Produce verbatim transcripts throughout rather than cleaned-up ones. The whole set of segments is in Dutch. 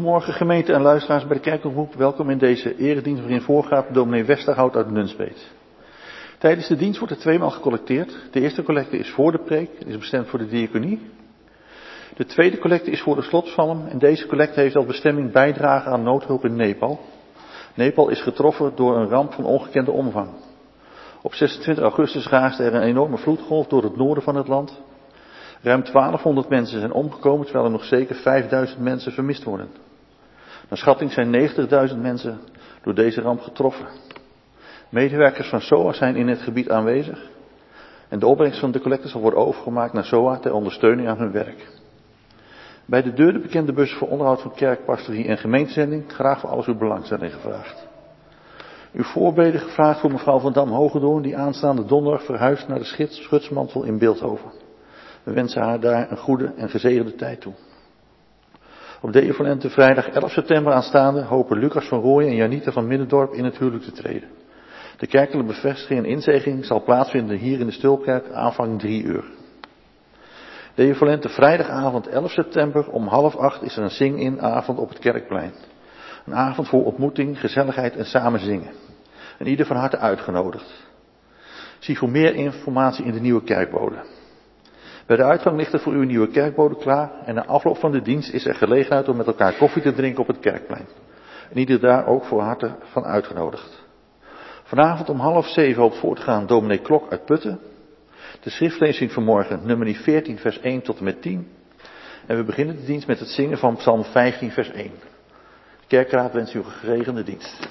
Goedemorgen gemeente en luisteraars bij de kerkomroep. Welkom in deze eredienst waarin voorgaat dominee Westerhout uit Nunspeet. Tijdens de dienst wordt er tweemaal gecollecteerd. De eerste collecte is voor de preek, is bestemd voor de diaconie. De tweede collecte is voor de slotpsalm en deze collecte heeft als bestemming bijdrage aan noodhulp in Nepal. Nepal is getroffen door een ramp van ongekende omvang. Op zesentwintig augustus raasde er een enorme vloedgolf door het noorden van het land. Ruim twaalfhonderd mensen zijn omgekomen, terwijl er nog zeker vijfduizend mensen vermist worden. Naar schatting zijn negentigduizend mensen door deze ramp getroffen. Medewerkers van S O A zijn in het gebied aanwezig. En de opbrengst van de collecte zal worden overgemaakt naar S O A ter ondersteuning aan hun werk. Bij de deur de bekende bus voor onderhoud van kerk, pastorie en gemeentezending graag voor alles uw belangstelling gevraagd. Uw voorbeden gevraagd voor mevrouw Van Dam-Hogedoorn die aanstaande donderdag verhuist naar de Schits, Schutsmantel in Bilthoven. We wensen haar daar een goede en gezegende tijd toe. Op de evenente vrijdag elf september aanstaande hopen Lucas van Rooyen en Janita van Middendorp in het huwelijk te treden. De kerkelijke bevestiging en inzeging zal plaatsvinden hier in de Stulpkerk aanvang drie uur. De evenente vrijdagavond elf september om half acht is er een zing-in-avond op het Kerkplein. Een avond voor ontmoeting, gezelligheid en samen zingen. En ieder van harte uitgenodigd. Zie voor meer informatie in de nieuwe kerkbode. Bij de uitgang ligt er voor u een nieuwe kerkbode klaar en na afloop van de dienst is er gelegenheid om met elkaar koffie te drinken op het Kerkplein. En ieder daar ook voor harte van uitgenodigd. Vanavond om half zeven hoopt voor te gaan dominee Klok uit Putten. De schriftlezing vanmorgen nummer veertien vers één tot en met tien. En we beginnen de dienst met het zingen van Psalm vijftien vers één. De kerkraad wenst u een gezegende dienst.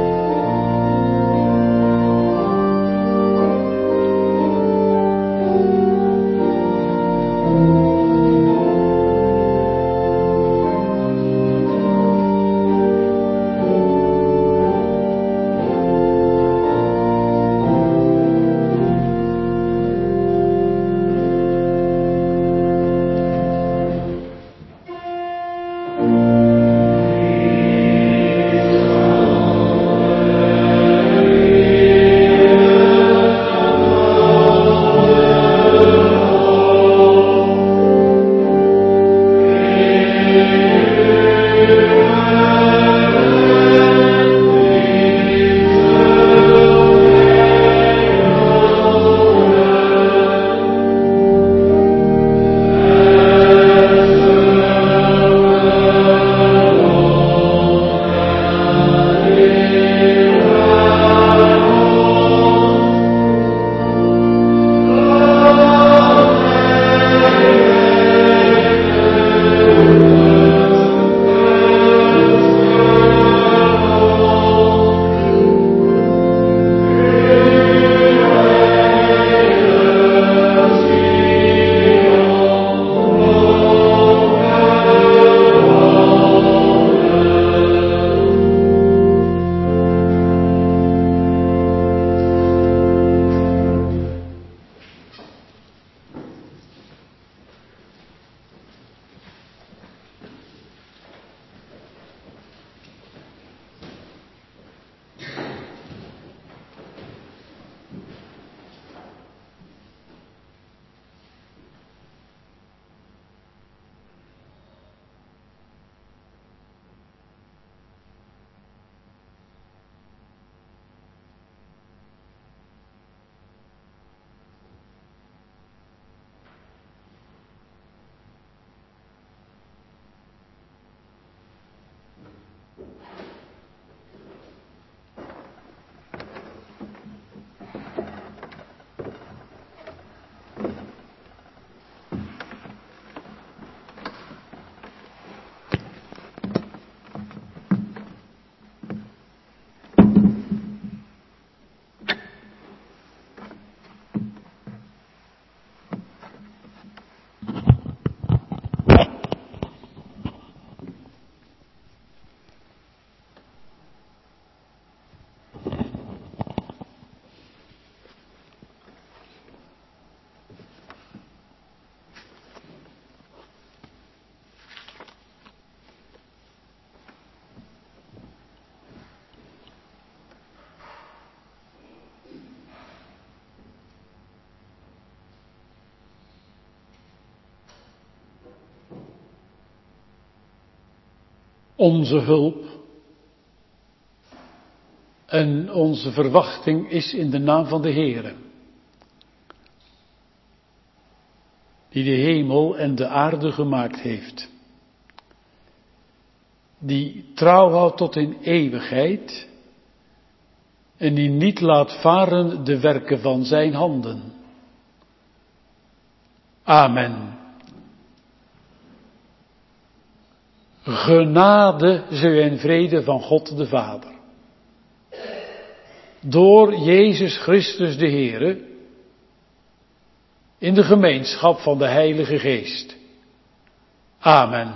Thank onze hulp. En onze verwachting is in de naam van de Heere, die de hemel en de aarde gemaakt heeft. Die trouw houdt tot in eeuwigheid en die niet laat varen de werken van zijn handen. Amen. Genade zij en vrede van God de Vader, door Jezus Christus de Heere, in de gemeenschap van de Heilige Geest. Amen.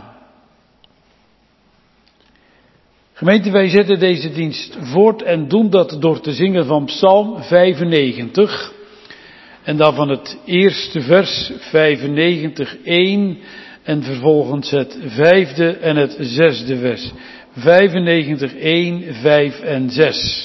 Gemeente, wij zetten deze dienst voort en doen dat door te zingen van Psalm vijfennegentig. En dan van het eerste vers, vijfennegentig één, en vervolgens het vijfde en het zesde vers. vijfennegentig één, vijf en zes.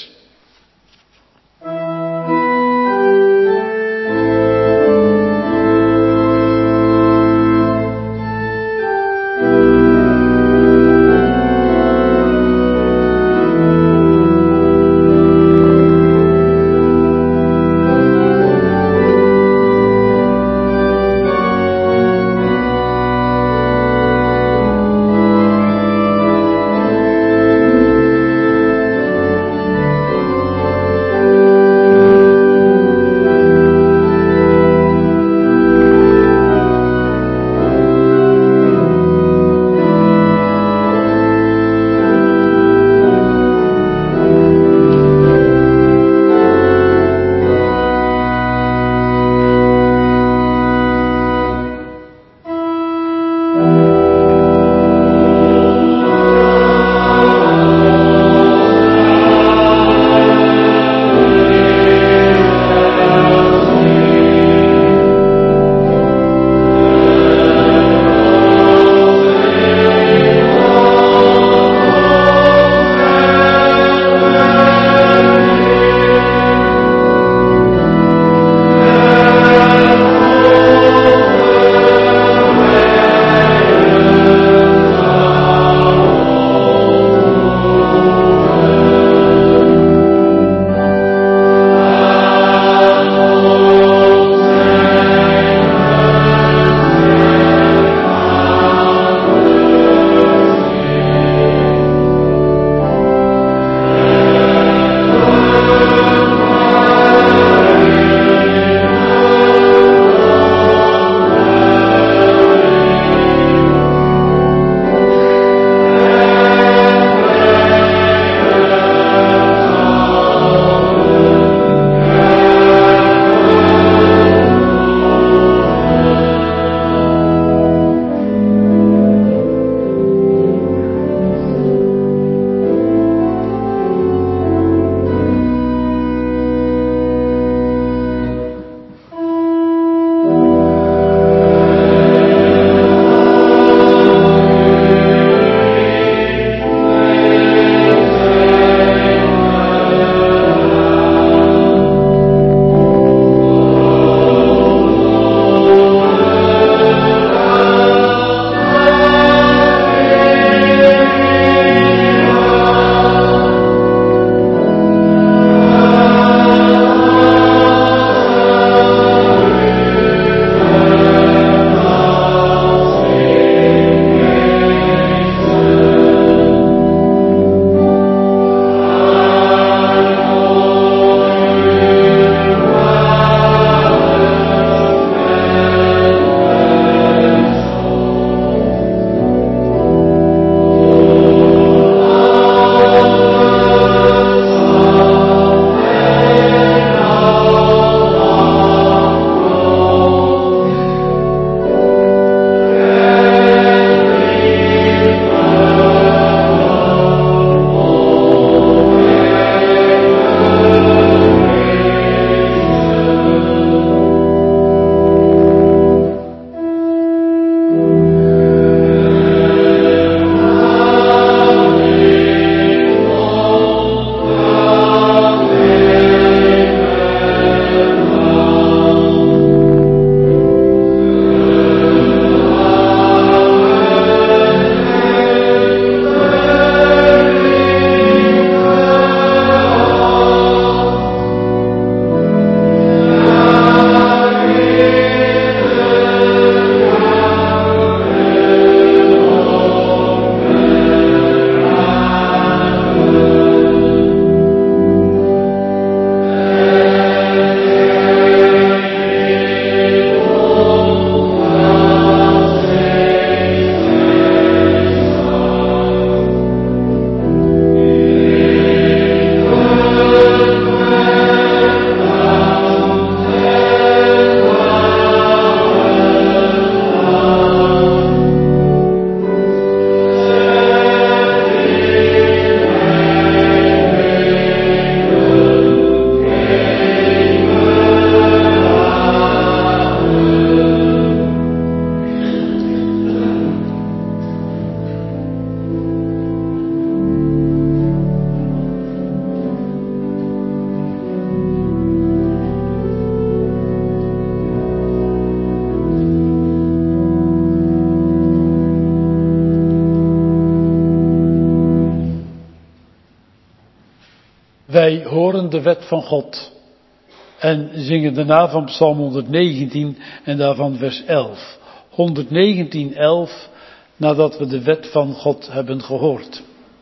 Wij horen de wet van God en zingen daarna van Psalm honderdnegentien en daarvan vers elf. honderdnegentien, elf, nadat we de wet van God hebben gehoord.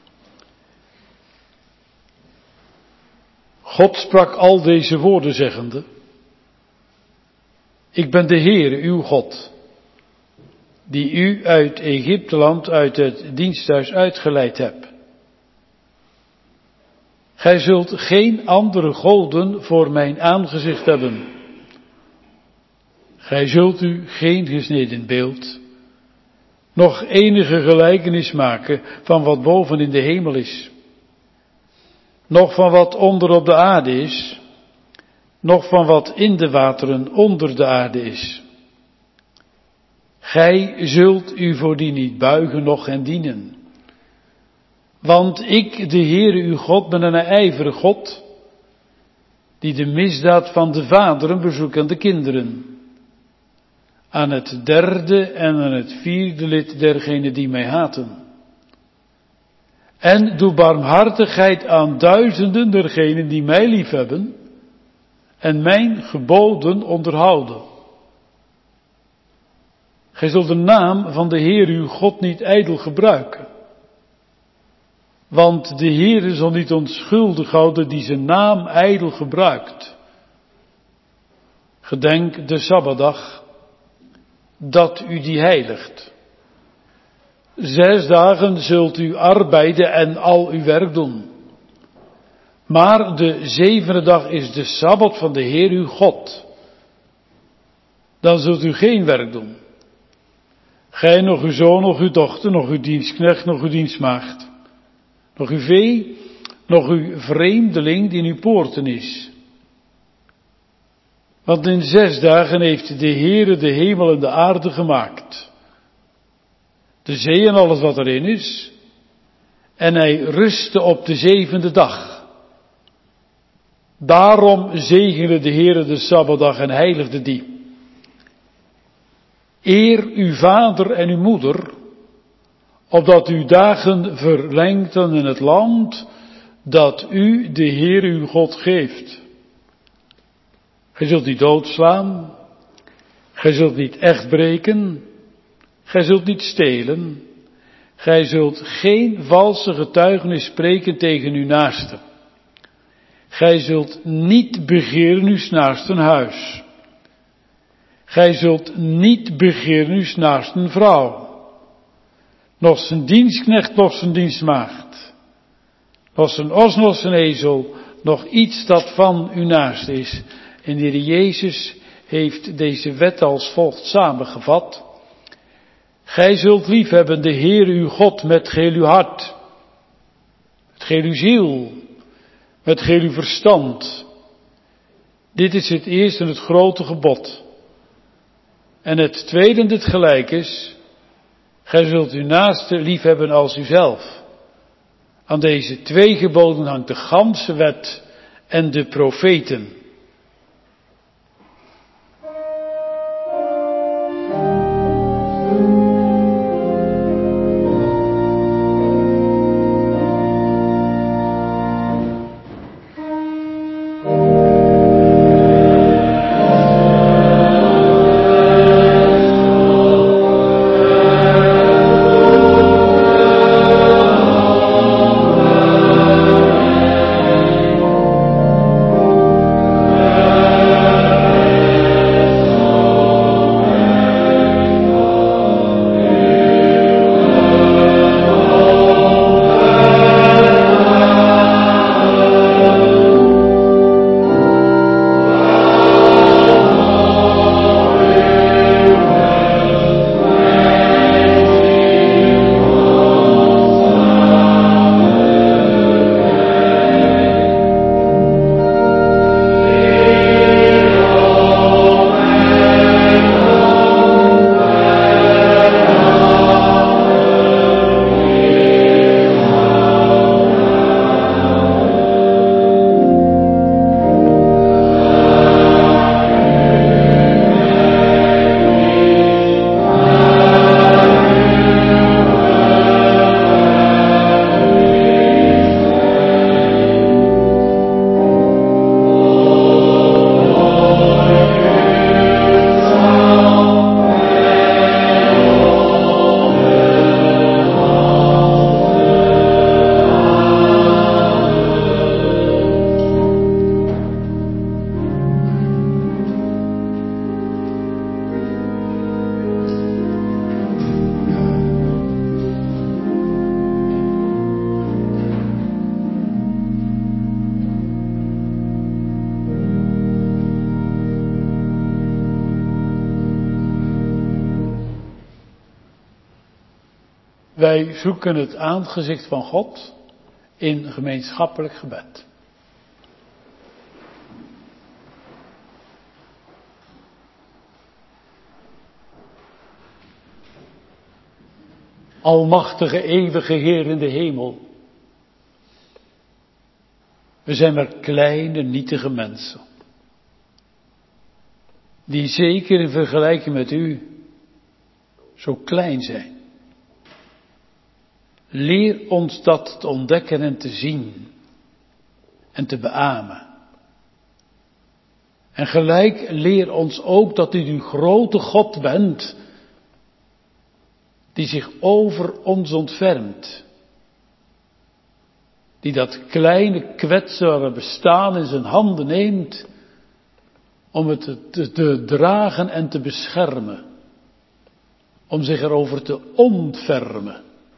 God sprak al deze woorden zeggende: Ik ben de Heere, uw God, die u uit Egypteland, uit het diensthuis uitgeleid heb. Gij zult geen andere goden voor mijn aangezicht hebben. Gij zult u geen gesneden beeld, nog enige gelijkenis maken van wat boven in de hemel is, nog van wat onder op de aarde is, nog van wat in de wateren onder de aarde is. Gij zult u voor die niet buigen, noch hen dienen. Want ik, de Heere uw God, ben een ijvere God, die de misdaad van de vaderen bezoekt aan de kinderen, aan het derde en aan het vierde lid dergenen die mij haten. En doe barmhartigheid aan duizenden dergenen die mij liefhebben en mijn geboden onderhouden. Gij zult de naam van de Heer uw God niet ijdel gebruiken. Want de Heere zal niet onschuldig houden die zijn naam ijdel gebruikt. Gedenk de Sabbatdag, dat u die heiligt. Zes dagen zult u arbeiden en al uw werk doen. Maar de zevende dag is de Sabbat van de Heer uw God. Dan zult u geen werk doen. Gij, nog uw zoon, nog uw dochter, nog uw dienstknecht, nog uw dienstmaagd. Nog uw vee, nog uw vreemdeling die in uw poorten is. Want in zes dagen heeft de Heere de hemel en de aarde gemaakt. De zee en alles wat erin is. En hij rustte op de zevende dag. Daarom zegende de Heere de Sabbatdag en heiligde die. Eer uw vader en uw moeder, opdat uw dagen verlengten in het land dat u de Heer uw God geeft. Gij zult niet doodslaan, gij zult niet echt breken, gij zult niet stelen, gij zult geen valse getuigenis spreken tegen uw naaste. Gij zult niet begeren uw naasten huis. Gij zult niet begeren uw naasten vrouw. Nog zijn dienstknecht, nog zijn dienstmaagd. Nog zijn os, nog zijn ezel, nog iets dat van uw naast is. En de Heer Jezus heeft deze wet als volgt samengevat. Gij zult liefhebben de Heer uw God met geheel uw hart, met geheel uw ziel, met geheel uw verstand. Dit is het eerste en het grote gebod. En het tweede dat gelijk is, gij zult uw naaste liefhebben als uzelf. Aan deze twee geboden hangt de ganse wet en de profeten. Wij zoeken het aangezicht van God in gemeenschappelijk gebed. Almachtige, eeuwige Heer in de hemel. We zijn maar kleine, nietige mensen. Die zeker in vergelijking met u zo klein zijn. Leer ons dat te ontdekken en te zien en te beamen. En gelijk leer ons ook dat u een grote God bent, die zich over ons ontfermt. Die dat kleine kwetsbare bestaan in zijn handen neemt om het te, te dragen en te beschermen. Om zich erover te ontfermen.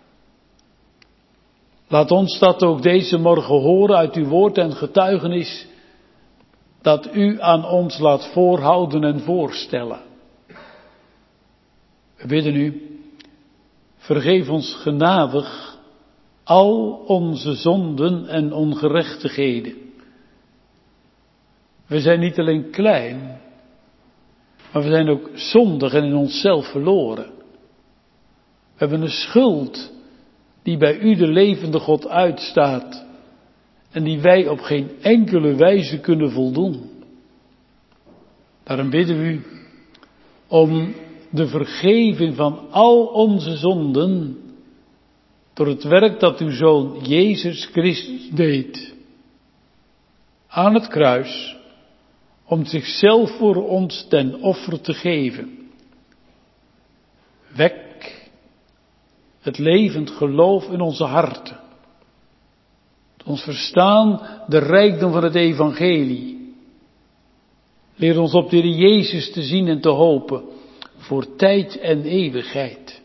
Laat ons dat ook deze morgen horen uit uw woord en getuigenis, dat u aan ons laat voorhouden en voorstellen. We bidden u, vergeef ons genadig al onze zonden en ongerechtigheden. We zijn niet alleen klein, maar we zijn ook zondig en in onszelf verloren. We hebben een schuld die bij u de levende God uitstaat en die wij op geen enkele wijze kunnen voldoen. Daarom bidden we u om de vergeving van al onze zonden door het werk dat uw Zoon Jezus Christus deed aan het kruis om zichzelf voor ons ten offer te geven. Wek het levend geloof in onze harten. Ons verstaan de rijkdom van het evangelie. Leer ons op de Heer Jezus te zien en te hopen voor tijd en eeuwigheid.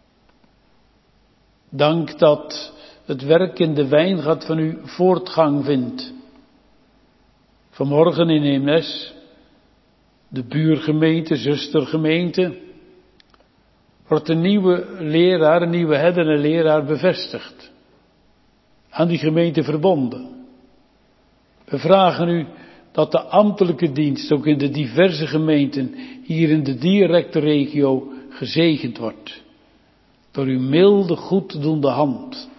Dank dat het werk in de wijngaard van u voortgang vindt. Vanmorgen in Eemnes, de buurgemeente, zustergemeente, wordt een nieuwe leraar, een nieuwe herder en leraar bevestigd. Aan die gemeente verbonden. We vragen u dat de ambtelijke dienst ook in de diverse gemeenten hier in de directe regio gezegend wordt. Door uw milde, goeddoende hand.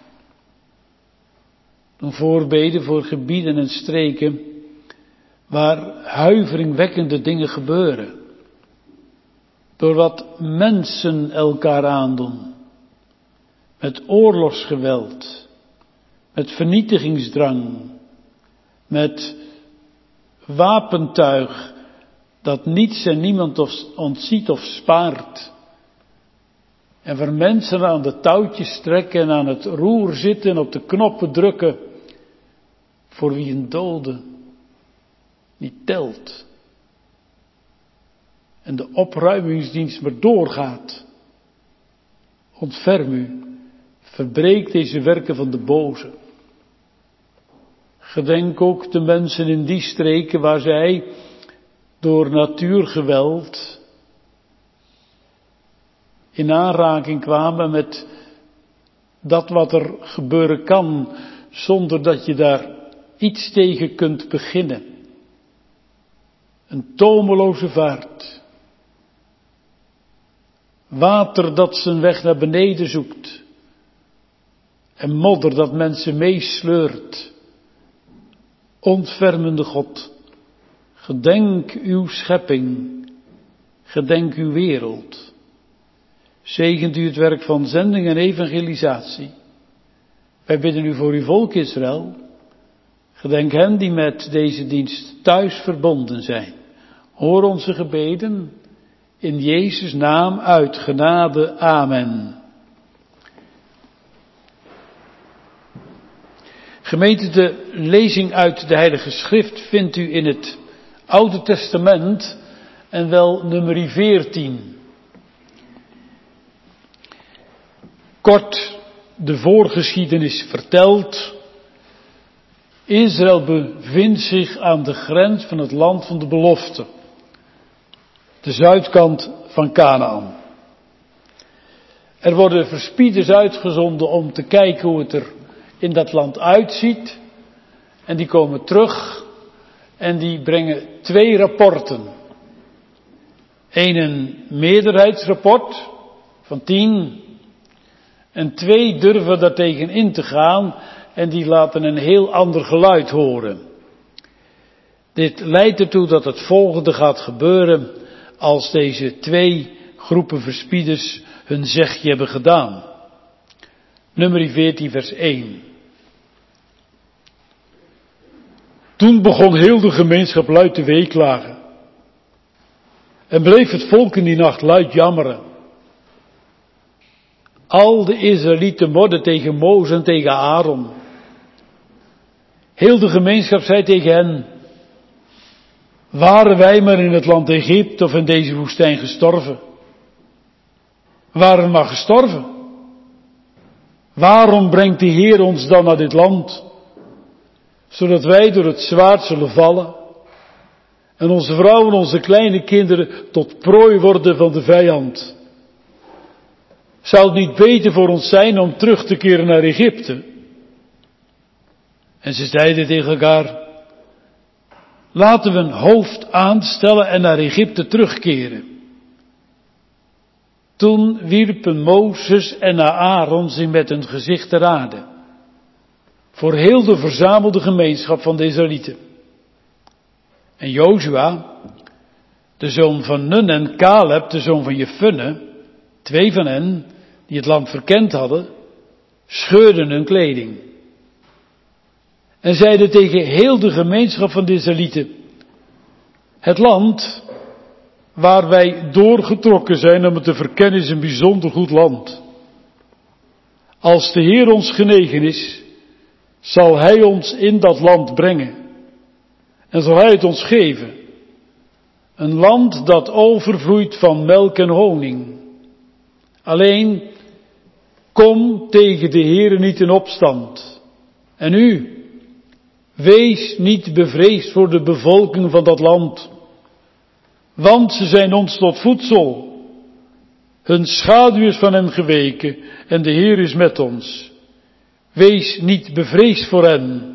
Een voorbeden voor gebieden en streken waar huiveringwekkende dingen gebeuren. Door wat mensen elkaar aandoen. Met oorlogsgeweld. Met vernietigingsdrang. Met wapentuig dat niets en niemand ontziet of spaart. En waar mensen aan de touwtjes trekken en aan het roer zitten en op de knoppen drukken. Voor wie een dode niet telt. En de opruimingsdienst maar doorgaat. Ontferm u, verbreek deze werken van de boze. Gedenk ook de mensen in die streken waar zij door natuurgeweld in aanraking kwamen met dat wat er gebeuren kan, zonder dat je daar iets tegen kunt beginnen. Een tomeloze vaart. Water dat zijn weg naar beneden zoekt. En modder dat mensen meesleurt. Ontfermende God, gedenk uw schepping, gedenk uw wereld. Zegent u het werk van zending en evangelisatie. Wij bidden u voor uw volk Israël. Gedenk hen die met deze dienst thuis verbonden zijn. Hoor onze gebeden in Jezus' naam uit genade. Amen. Gemeente, de lezing uit de Heilige Schrift vindt u in het Oude Testament en wel nummer veertien. Kort de voorgeschiedenis verteld. Israël bevindt zich aan de grens van het land van de belofte. De zuidkant van Kanaan. Er worden verspieders uitgezonden om te kijken hoe het er in dat land uitziet. En die komen terug en die brengen twee rapporten. Eén een meerderheidsrapport van tien. En twee durven daartegen in te gaan en die laten een heel ander geluid horen. Dit leidt ertoe dat het volgende gaat gebeuren als deze twee groepen verspieders hun zegje hebben gedaan. Nummer veertien vers één. Toen begon heel de gemeenschap luid te weeklagen. En bleef het volk in die nacht luid jammeren. Al de Israëlieten morden tegen Mozes en tegen Aaron. Heel de gemeenschap zei tegen hen: waren wij maar in het land Egypte of in deze woestijn gestorven? Waren maar gestorven? Waarom brengt de Heer ons dan naar dit land? Zodat wij door het zwaard zullen vallen en onze vrouwen en onze kleine kinderen tot prooi worden van de vijand. Zou het niet beter voor ons zijn om terug te keren naar Egypte? En ze zeiden tegen elkaar: laten we een hoofd aanstellen en naar Egypte terugkeren. Toen wierpen Mozes en Aaron zich met hun gezicht ter aarde, voor heel de verzamelde gemeenschap van de Israëlieten. En Jozua, de zoon van Nun, en Caleb, de zoon van Jefunne, twee van hen, die het land verkend hadden, scheurden hun kleding. En zeiden tegen heel de gemeenschap van de Israëlieten: het land waar wij doorgetrokken zijn om het te verkennen is een bijzonder goed land. Als de Heer ons genegen is, zal Hij ons in dat land brengen. En zal Hij het ons geven. Een land dat overvloeit van melk en honing. Alleen, kom tegen de Heere niet in opstand. En u, wees niet bevreesd voor de bevolking van dat land. Want ze zijn ons tot voedsel. Hun schaduw is van hen geweken en de Heer is met ons. Wees niet bevreesd voor hen.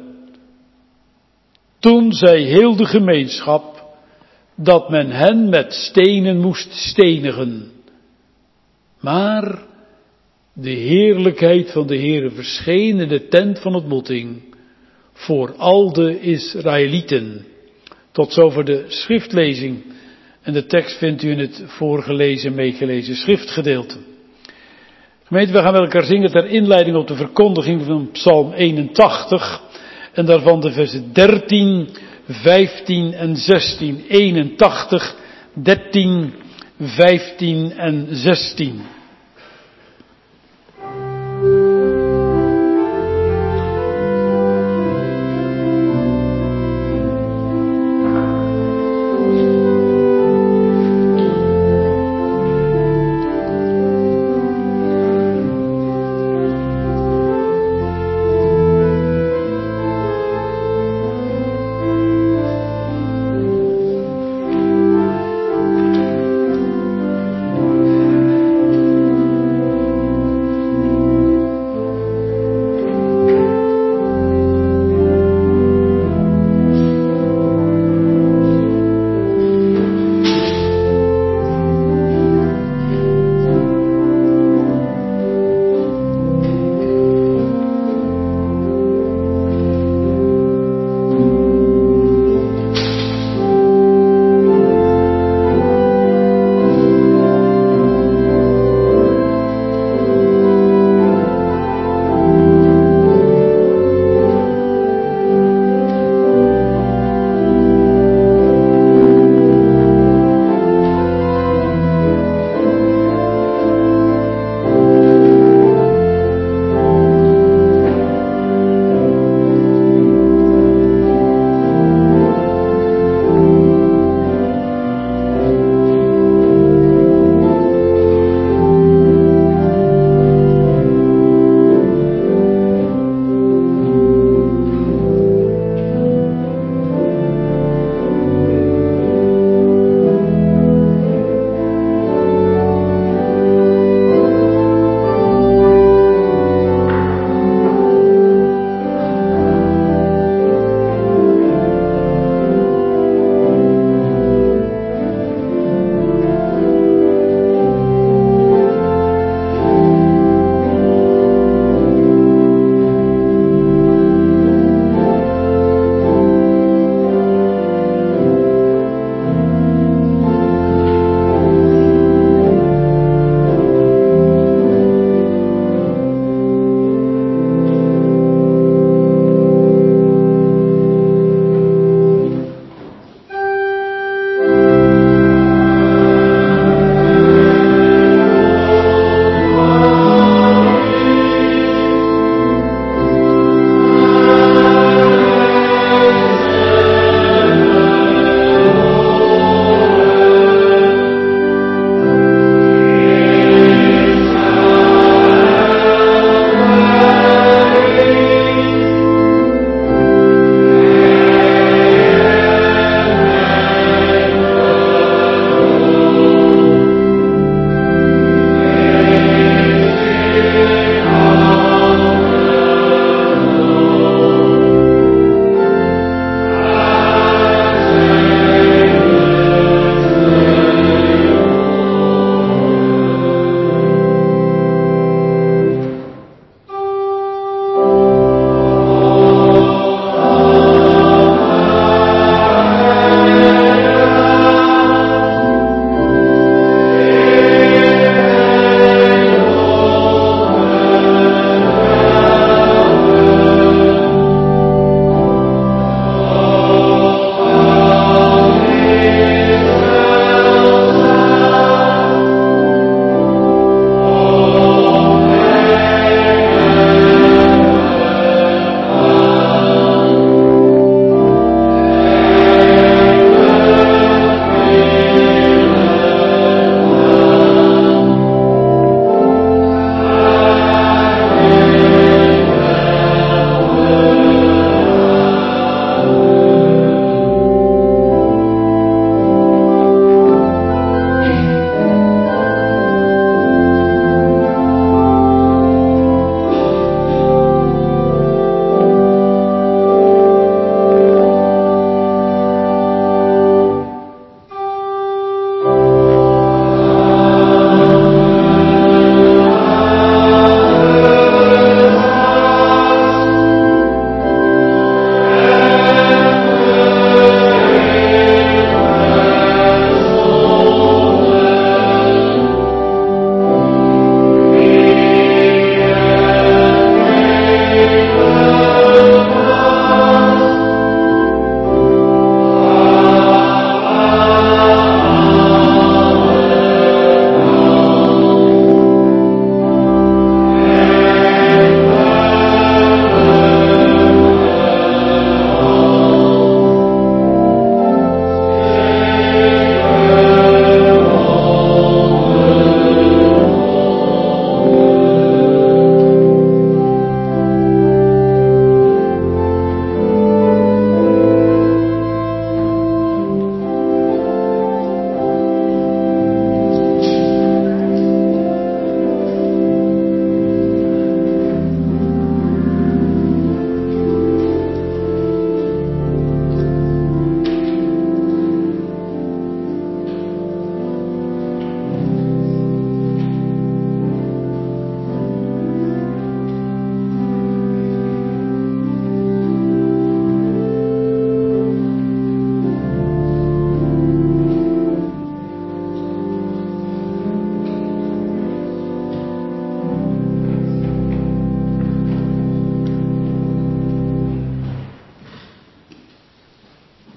Toen zei heel de gemeenschap dat men hen met stenen moest stenigen. Maar de heerlijkheid van de Heere verscheen in de tent van ontmoeting voor al de Israëlieten. Tot zover de schriftlezing. En de tekst vindt u in het voorgelezen en meegelezen schriftgedeelte. Gemeente, we gaan met elkaar zingen ter inleiding op de verkondiging van Psalm eenentachtig. En daarvan de versen dertien, vijftien en zestien. eenentachtig, dertien, vijftien en zestien.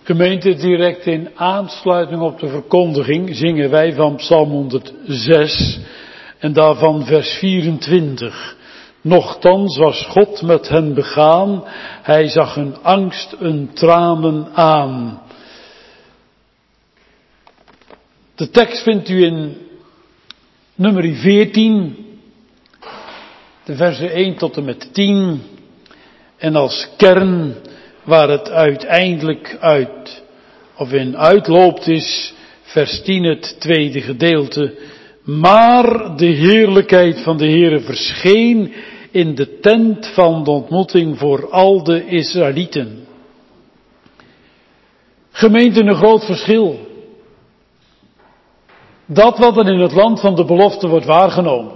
Gemeente, direct in aansluiting op de verkondiging zingen wij van Psalm honderdzes en daarvan vers vierentwintig. Nochtans was God met hen begaan, hij zag hun angst, hun tranen aan. De tekst vindt u in nummer veertien, de versen één tot en met tien. En als kern waar het uiteindelijk uit, of in uitloopt is, vers tien het tweede gedeelte. Maar de heerlijkheid van de Heere verscheen in de tent van de ontmoeting voor al de Israëlieten. Gemeente, een groot verschil. Dat wat er in het land van de belofte wordt waargenomen.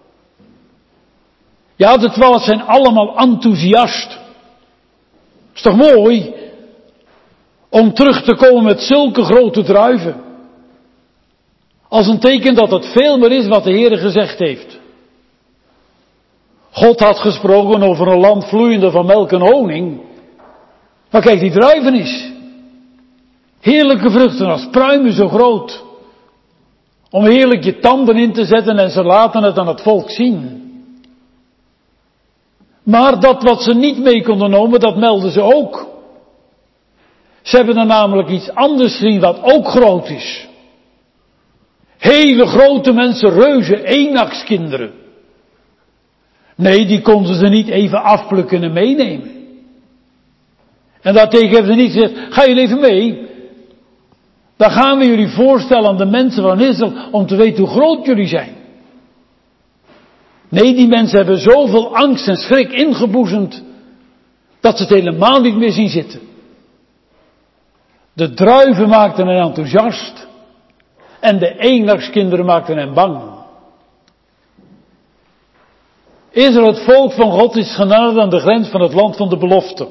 Ja, de twaalf zijn allemaal enthousiast. Is toch mooi? Om terug te komen met zulke grote druiven. Als een teken dat het veel meer is wat de Heere gezegd heeft. God had gesproken over een land vloeiende van melk en honing. Maar kijk, die druiven is. Heerlijke vruchten als pruimen zo groot. Om heerlijk je tanden in te zetten en ze laten het aan het volk zien. Maar dat wat ze niet mee konden nemen, dat melden ze ook. Ze hebben er namelijk iets anders gezien wat ook groot is. Hele grote mensen, reuzen, eenakskinderen. Nee, die konden ze niet even afplukken en meenemen. En daartegen hebben ze niet gezegd, ga jullie even mee. Dan gaan we jullie voorstellen aan de mensen van Israël om te weten hoe groot jullie zijn. Nee, die mensen hebben zoveel angst en schrik ingeboezemd, dat ze het helemaal niet meer zien zitten. De druiven maakten hen enthousiast en de eenakskinderen maakten hen bang. Israël, het volk van God, is genaderd aan de grens van het land van de belofte.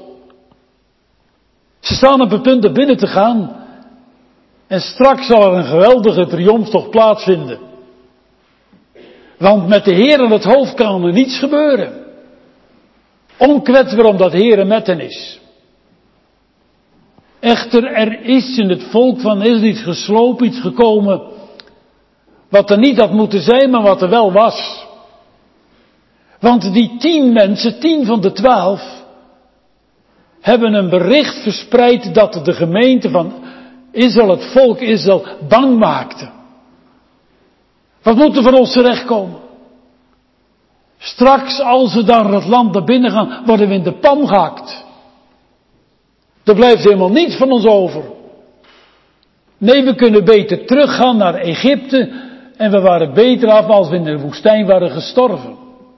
Ze staan op het punt er binnen te gaan en straks zal er een geweldige triomftocht plaatsvinden. Want met de Heer aan het hoofd kan er niets gebeuren. Onkwetsbaar omdat de Heer met hen is. Echter, er is in het volk van Israël iets geslopen, iets gekomen, wat er niet had moeten zijn, maar wat er wel was. Want die tien mensen, tien van de twaalf, hebben een bericht verspreid dat de gemeente van Israël, het volk Israël, bang maakte. Wat moet er van ons terechtkomen? Straks, als we daar het land naar binnen gaan, worden we in de pan gehakt. Er blijft helemaal niets van ons over. Nee, we kunnen beter teruggaan naar Egypte en we waren beter af als we in de woestijn waren gestorven.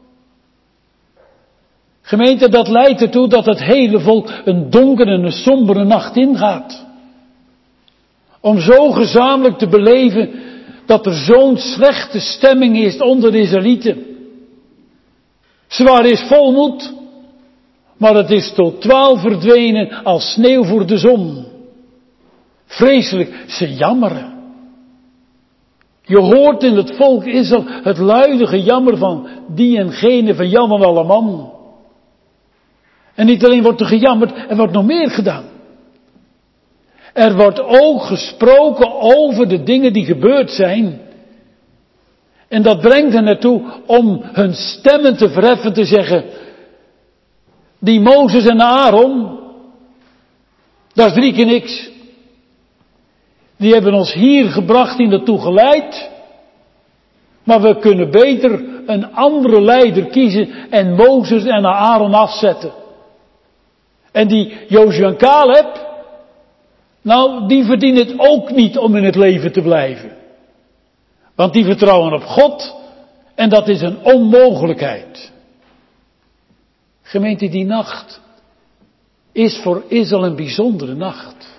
Gemeente, dat leidt ertoe dat het hele volk een donkere en een sombere nacht ingaat. Om zo gezamenlijk te beleven dat er zo'n slechte stemming is onder de Israëlieten. Ze waren eens vol moed, maar het is totaal verdwenen als sneeuw voor de zon. Vreselijk, ze jammeren. Je hoort in het volk Israël het luide gejammer van die en gene van Jan en Alleman. En niet alleen wordt er gejammerd, er wordt nog meer gedaan. Er wordt ook gesproken over de dingen die gebeurd zijn. En dat brengt hen naartoe om hun stemmen te verheffen, te zeggen, die Mozes en Aaron, dat is drie keer niks. Die hebben ons hier gebracht, hier naartoe geleid. Maar we kunnen beter een andere leider kiezen en Mozes en Aaron afzetten. En die Jozua en Caleb, nou, die verdienen het ook niet om in het leven te blijven. Want die vertrouwen op God en dat is een onmogelijkheid. Gemeente, die nacht is voor Israël een bijzondere nacht.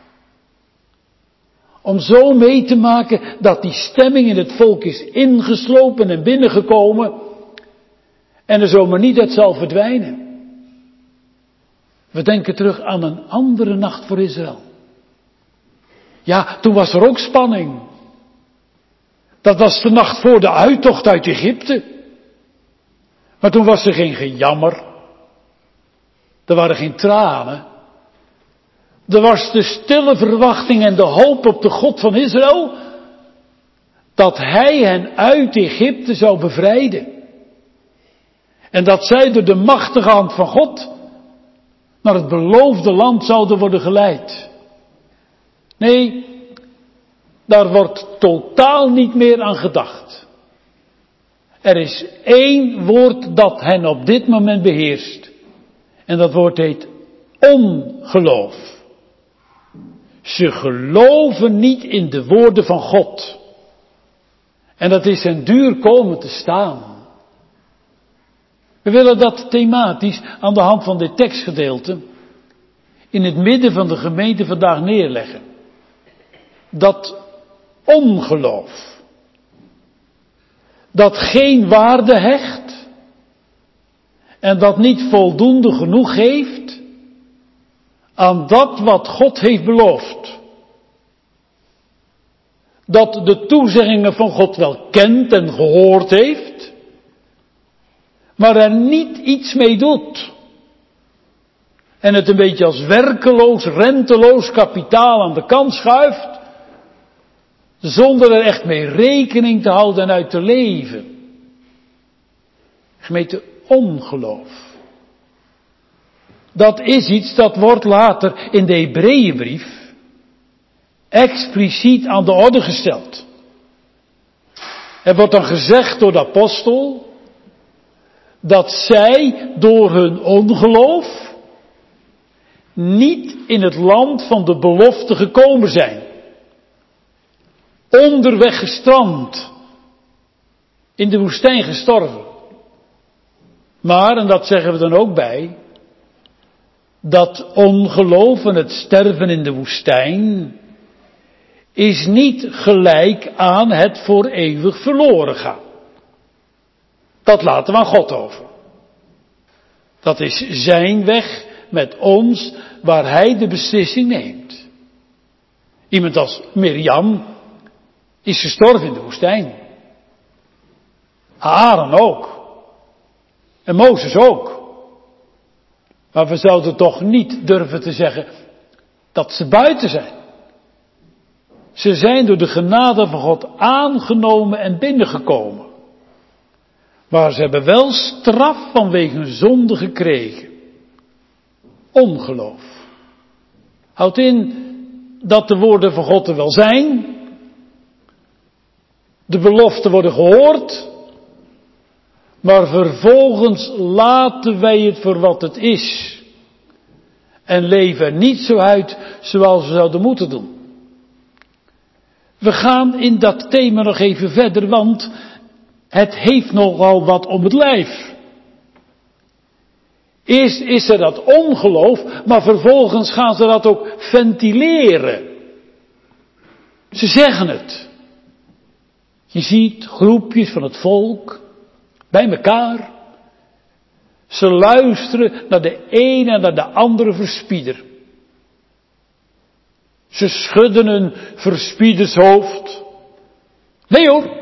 Om zo mee te maken dat die stemming in het volk is ingeslopen en binnengekomen en er zomaar niet uit zal verdwijnen. We denken terug aan een andere nacht voor Israël. Ja, toen was er ook spanning. Dat was de nacht voor de uittocht uit Egypte. Maar toen was er geen gejammer. Er waren geen tranen. Er was de stille verwachting en de hoop op de God van Israël, dat hij hen uit Egypte zou bevrijden. En dat zij door de machtige hand van God naar het beloofde land zouden worden geleid. Nee, daar wordt totaal niet meer aan gedacht. Er is één woord dat hen op dit moment beheerst. En dat woord heet ongeloof. Ze geloven niet in de woorden van God. En dat is hen duur komen te staan. We willen dat thematisch aan de hand van dit tekstgedeelte in het midden van de gemeente vandaag neerleggen. Dat ongeloof. Dat geen waarde hecht. En dat niet voldoende genoeg geeft aan dat wat God heeft beloofd. Dat de toezeggingen van God wel kent en gehoord heeft, maar er niet iets mee doet. En het een beetje als werkeloos, renteloos kapitaal aan de kant schuift, zonder er echt mee rekening te houden en uit te leven. Gemeente, ongeloof. Dat is iets dat wordt later in de Hebreeënbrief expliciet aan de orde gesteld. Er wordt dan gezegd door de apostel dat zij door hun ongeloof niet in het land van de belofte gekomen zijn. Onderweg gestrand. In de woestijn gestorven. Maar, en dat zeggen we dan ook bij, dat ongeloof en het sterven in de woestijn is niet gelijk aan het voor eeuwig verloren gaan. Dat laten we aan God over. Dat is zijn weg met ons waar hij de beslissing neemt. Iemand als Mirjam is gestorven in de woestijn. Aaron ook. En Mozes ook. Maar we zouden toch niet durven te zeggen dat ze buiten zijn. Ze zijn door de genade van God aangenomen en binnengekomen. Maar ze hebben wel straf vanwege hun zonde gekregen. Ongeloof. Houdt in dat de woorden van God er wel zijn. De beloften worden gehoord. Maar vervolgens laten wij het voor wat het is. En leven er niet zo uit zoals we zouden moeten doen. We gaan in dat thema nog even verder, want het heeft nogal wat om het lijf. Eerst is er dat ongeloof, maar vervolgens gaan ze dat ook ventileren. Ze zeggen het. Je ziet groepjes van het volk bij elkaar. Ze luisteren naar de ene en naar de andere verspieder. Ze schudden een verspiedershoofd. Nee hoor.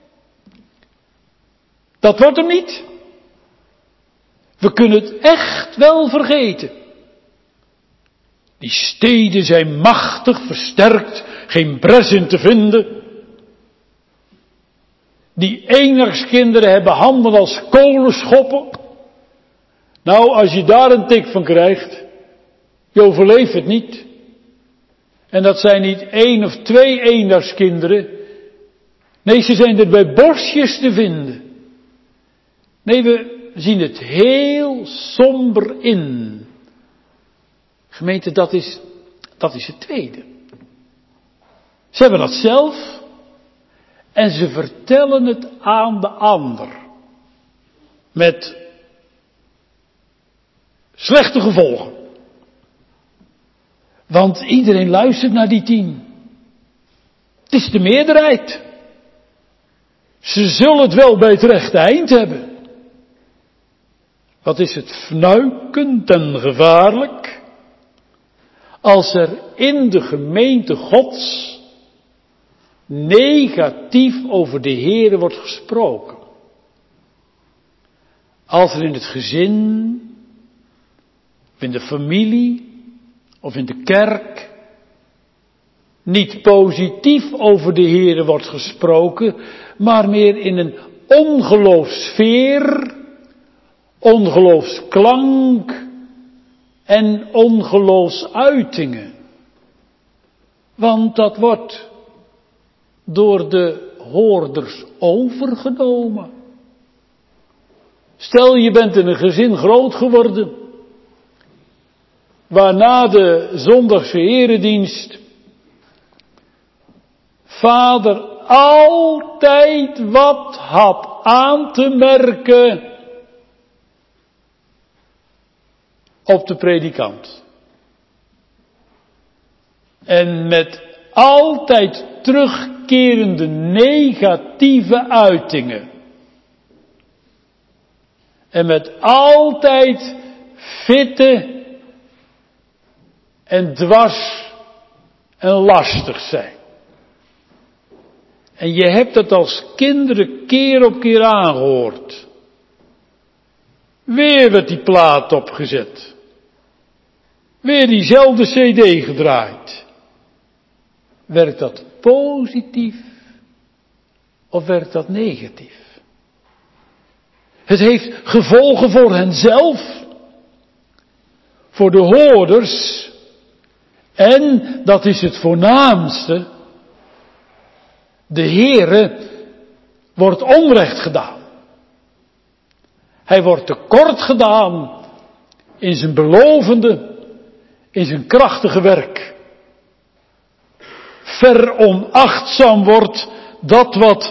Dat wordt hem niet. We kunnen het echt wel vergeten. Die steden zijn machtig versterkt, geen bres in te vinden. Die eenerskinderen hebben handen als kolenschoppen. Nou, als je daar een tik van krijgt, je overleeft het niet. En dat zijn niet één of twee eenerskinderen. Nee, ze zijn er bij borstjes te vinden. Nee, we zien het heel somber in. Gemeente, dat is, dat is het tweede. Ze hebben dat zelf. En ze vertellen het aan de ander. Met slechte gevolgen. Want iedereen luistert naar die tien. Het is de meerderheid. Ze zullen het wel bij het rechte eind hebben. Wat is het fnuikend en gevaarlijk. Als er in de gemeente Gods negatief over de Heere wordt gesproken. Als er in het gezin, in de familie, of in de kerk niet positief over de Heere wordt gesproken, maar meer in een ongeloofsfeer, ongeloofsklank en ongeloofsuitingen. Want dat wordt door de hoorders overgenomen. Stel je bent in een gezin groot geworden, waar na de zondagse eredienst vader altijd wat had aan te merken op de predikant. En met altijd terugkerende negatieve uitingen. En met altijd fitte en dwars en lastig zijn. En je hebt het als kinderen keer op keer aangehoord. Weer werd die plaat opgezet. Weer diezelfde cd gedraaid. Werkt dat positief of werkt dat negatief? Het heeft gevolgen voor henzelf, voor de hoorders en, dat is het voornaamste, de Heere wordt onrecht gedaan. Hij wordt tekort gedaan in zijn belovende, in zijn krachtige werk. Veronachtzaam wordt dat wat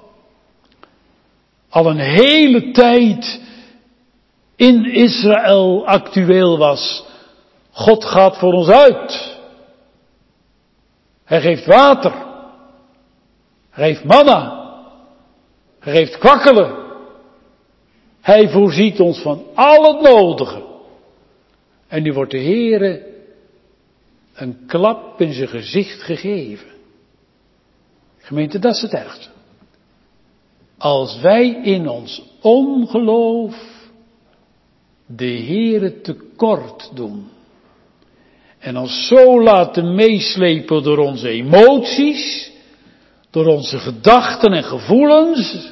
al een hele tijd in Israël actueel was. God gaat voor ons uit. Hij geeft water. Hij geeft manna. Hij geeft kwakkelen. Hij voorziet ons van al het nodige. En nu wordt de Heere een klap in zijn gezicht gegeven. Gemeente, dat is het ergste. Als wij in ons ongeloof de Heere tekort doen. En ons zo laten meeslepen door onze emoties, door onze gedachten en gevoelens.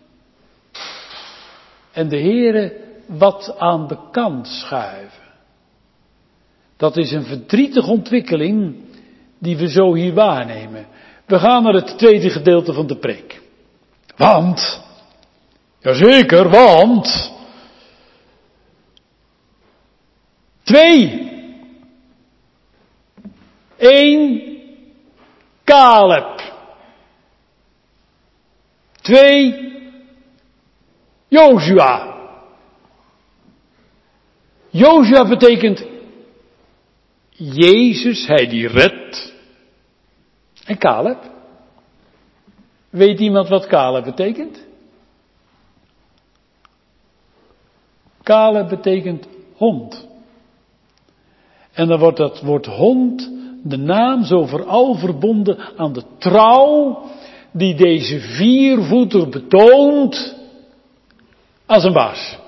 En de Heere wat aan de kant schuiven. Dat is een verdrietige ontwikkeling die we zo hier waarnemen. We gaan naar het tweede gedeelte van de preek. Want, jazeker, want, twee, één, Caleb, twee, Jozua. Jozua betekent Jezus, hij die redt. En Caleb? Weet iemand wat Caleb betekent? Caleb betekent hond. En dan wordt dat woord hond, de naam, zo vooral verbonden aan de trouw die deze viervoeter betoont aan zijn baas.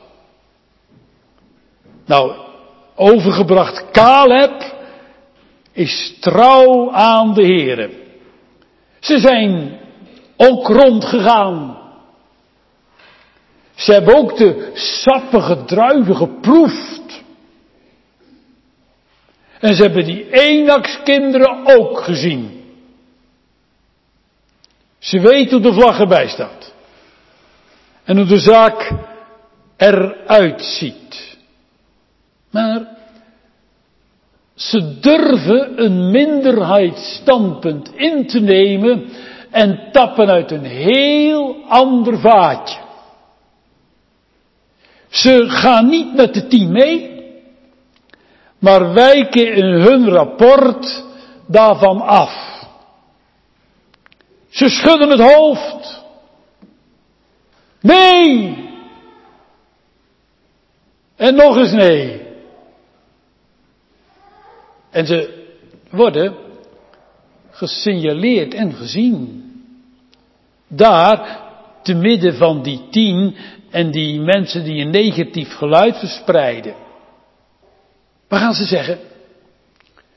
Nou, overgebracht, Caleb is trouw aan de Heere. Ze zijn ook rondgegaan. Ze hebben ook de sappige druiven geproefd. En ze hebben die Enakskinderen ook gezien. Ze weten hoe de vlag erbij staat. En hoe de zaak eruit ziet. Maar ze durven een minderheidsstandpunt in te nemen en tappen uit een heel ander vaatje. Ze gaan niet met de tien mee, maar wijken in hun rapport daarvan af. Ze schudden het hoofd. Nee! En nog eens nee. En ze worden gesignaleerd en gezien. Daar, te midden van die tien en die mensen die een negatief geluid verspreiden. Wat gaan ze zeggen?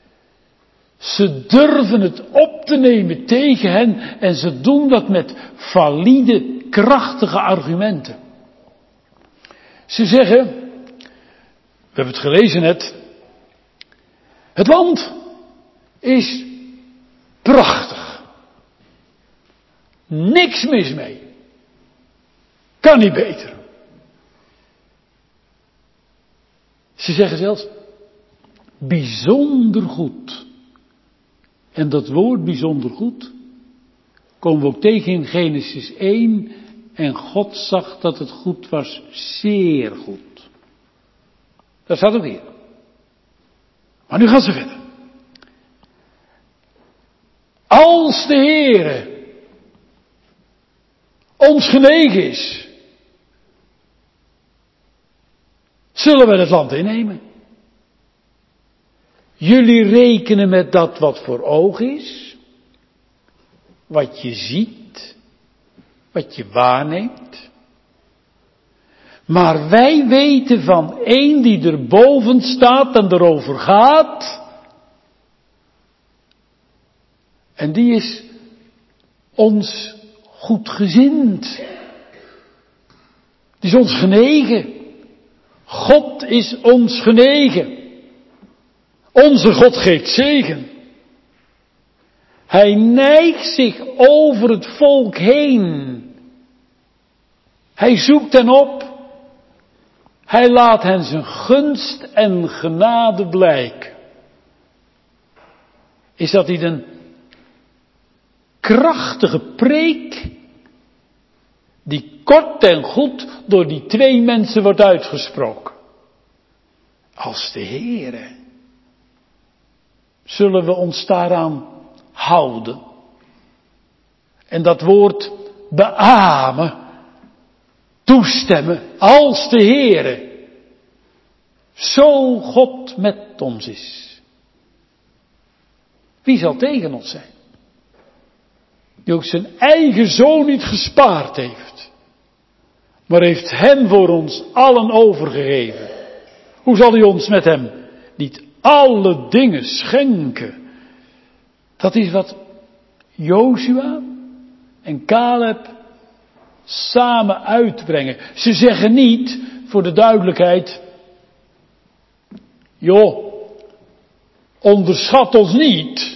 Ze durven het op te nemen tegen hen en ze doen dat met valide, krachtige argumenten. Ze zeggen, we hebben het gelezen net, het land is prachtig. Niks mis mee. Kan niet beter. Ze zeggen zelfs, bijzonder goed. En dat woord bijzonder goed komen we ook tegen in Genesis één. En God zag dat het goed was, zeer goed. Dat staat ook hier. Maar nu gaan ze verder. Als de Heere ons genegen is, zullen we het land innemen. Jullie rekenen met dat wat voor ogen is, wat je ziet, wat je waarneemt. Maar wij weten van één die erboven staat en erover gaat. En die is ons goedgezind. Die is ons genegen. God is ons genegen. Onze God geeft zegen. Hij neigt zich over het volk heen. Hij zoekt hen op. Hij laat hen zijn gunst en genade blijken. Is dat niet een krachtige preek die kort en goed door die twee mensen wordt uitgesproken? Als de Heere zullen we ons daaraan houden. En dat woord beamen, toestemmen, als de Heere zo God met ons is. Wie zal tegen ons zijn? Die ook zijn eigen zoon niet gespaard heeft, maar heeft hem voor ons allen overgegeven. Hoe zal hij ons met hem niet alle dingen schenken? Dat is wat Jozua en Caleb samen uitbrengen. Ze zeggen niet, voor de duidelijkheid, joh, onderschat ons niet.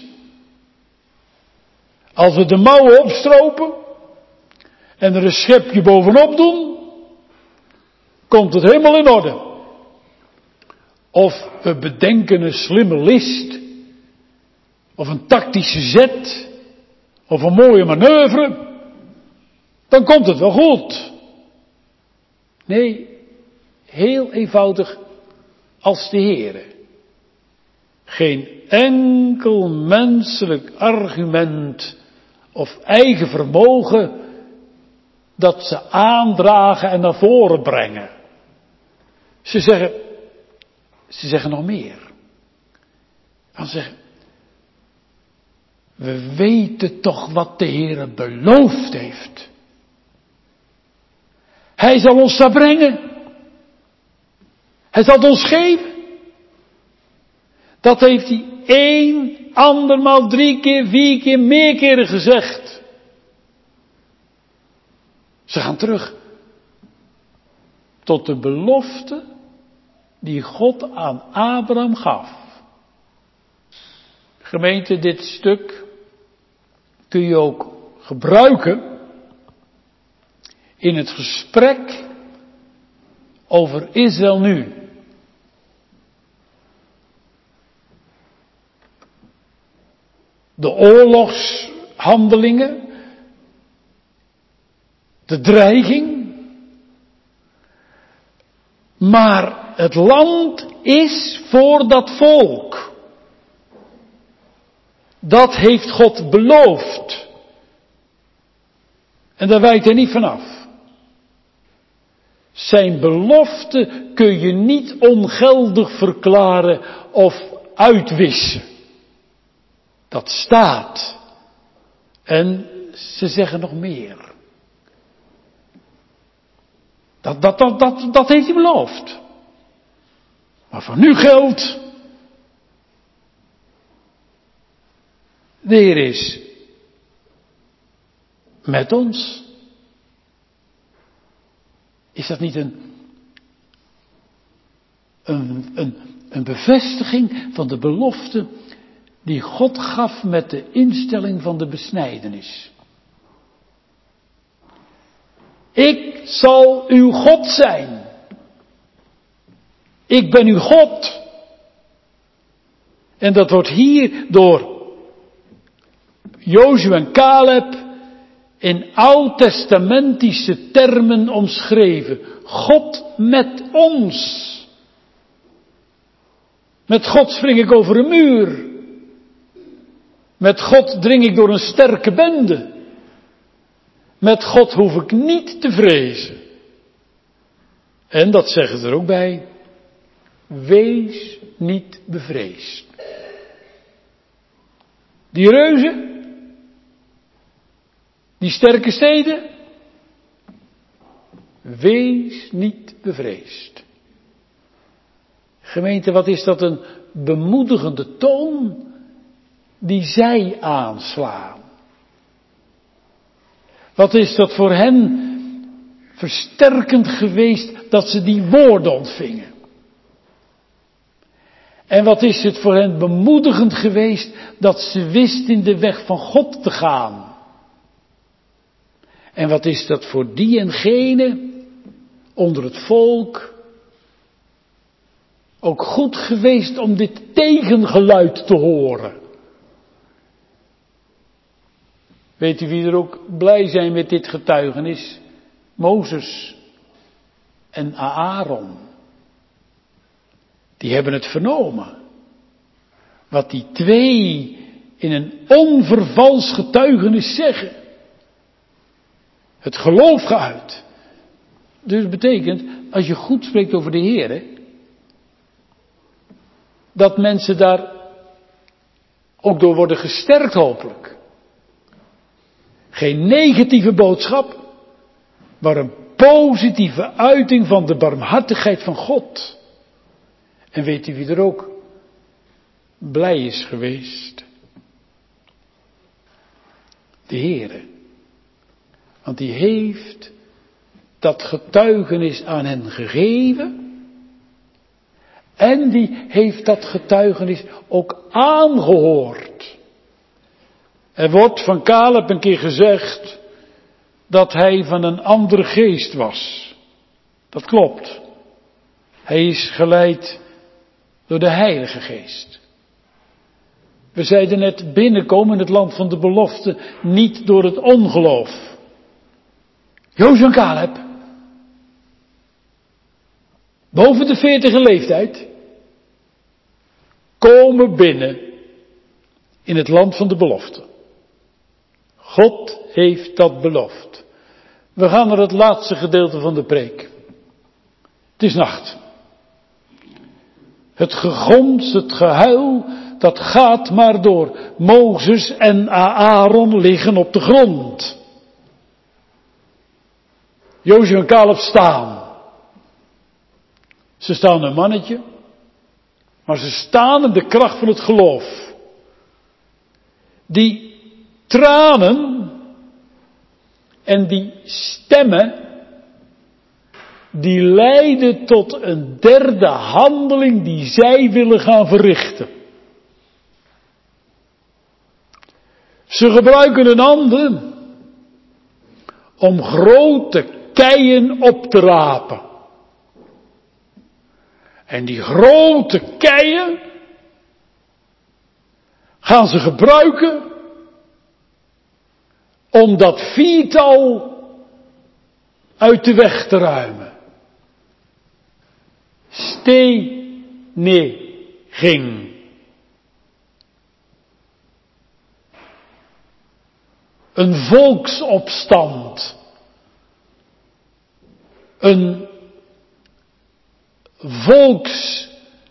Als we de mouwen opstropen en er een schepje bovenop doen, komt het helemaal in orde. Of we bedenken een slimme list, of een tactische zet, of een mooie manoeuvre, dan komt het wel goed. Nee, heel eenvoudig, als de Heere. Geen enkel menselijk argument of eigen vermogen dat ze aandragen en naar voren brengen. Ze zeggen, ze zeggen nog meer. Ze zeggen, we weten toch wat de Heere beloofd heeft. Hij zal ons daar brengen. Hij zal het ons geven. Dat heeft hij één, andermaal, drie keer, vier keer, meer keren gezegd. Ze gaan terug tot de belofte die God aan Abraham gaf. Gemeente, dit stuk kun je ook gebruiken in het gesprek over Israël nu. De oorlogshandelingen, de dreiging. Maar het land is voor dat volk. Dat heeft God beloofd. En daar wijkt hij niet vanaf. Zijn belofte kun je niet ongeldig verklaren of uitwissen. Dat staat. En ze zeggen nog meer. Dat, dat, dat, dat, dat heeft hij beloofd. Maar voor nu geldt. De Heer is met ons. Is dat niet een, een, een, een bevestiging van de belofte die God gaf met de instelling van de besnijdenis? Ik zal uw God zijn. Ik ben uw God. En dat wordt hier door Jozua en Caleb in oud-testamentische termen omschreven. God met ons. Met God spring ik over een muur. Met God dring ik door een sterke bende. Met God hoef ik niet te vrezen. En dat zeggen ze er ook bij. Wees niet bevreesd. Die reuzen. Die sterke steden. Wees niet bevreesd. Gemeente, wat is dat een bemoedigende toon die zij aanslaan. Wat is dat voor hen versterkend geweest dat ze die woorden ontvingen. En wat is het voor hen bemoedigend geweest dat ze wist in de weg van God te gaan. En wat is dat voor die en gene onder het volk ook goed geweest om dit tegengeluid te horen. Weet u wie er ook blij zijn met dit getuigenis? Mozes en Aaron. Die hebben het vernomen. Wat die twee in een onvervals getuigenis zeggen. Het geloof geuit. Dus het betekent, als je goed spreekt over de Heer, dat mensen daar ook door worden gesterkt hopelijk. Geen negatieve boodschap, maar een positieve uiting van de barmhartigheid van God. En weet u wie er ook blij is geweest? De Heere. Want die heeft dat getuigenis aan hen gegeven. En die heeft dat getuigenis ook aangehoord. Er wordt van Caleb een keer gezegd dat hij van een andere geest was. Dat klopt. Hij is geleid door de Heilige Geest. We zeiden net, binnenkomen in het land van de belofte, niet door het ongeloof. Jozua en Caleb, boven de veertige leeftijd, komen binnen in het land van de belofte. God heeft dat beloofd. We gaan naar het laatste gedeelte van de preek. Het is nacht. Het gegons, het gehuil, dat gaat maar door. Mozes en Aaron liggen op de grond. Jozua en Caleb staan. Ze staan een mannetje, maar ze staan in de kracht van het geloof. Die tranen en die stemmen, die leiden tot een derde handeling die zij willen gaan verrichten. Ze gebruiken hun handen om grote keien op te rapen. En die grote keien gaan ze gebruiken om dat viertal uit de weg te ruimen. Steniging. Een volksopstand. Een volks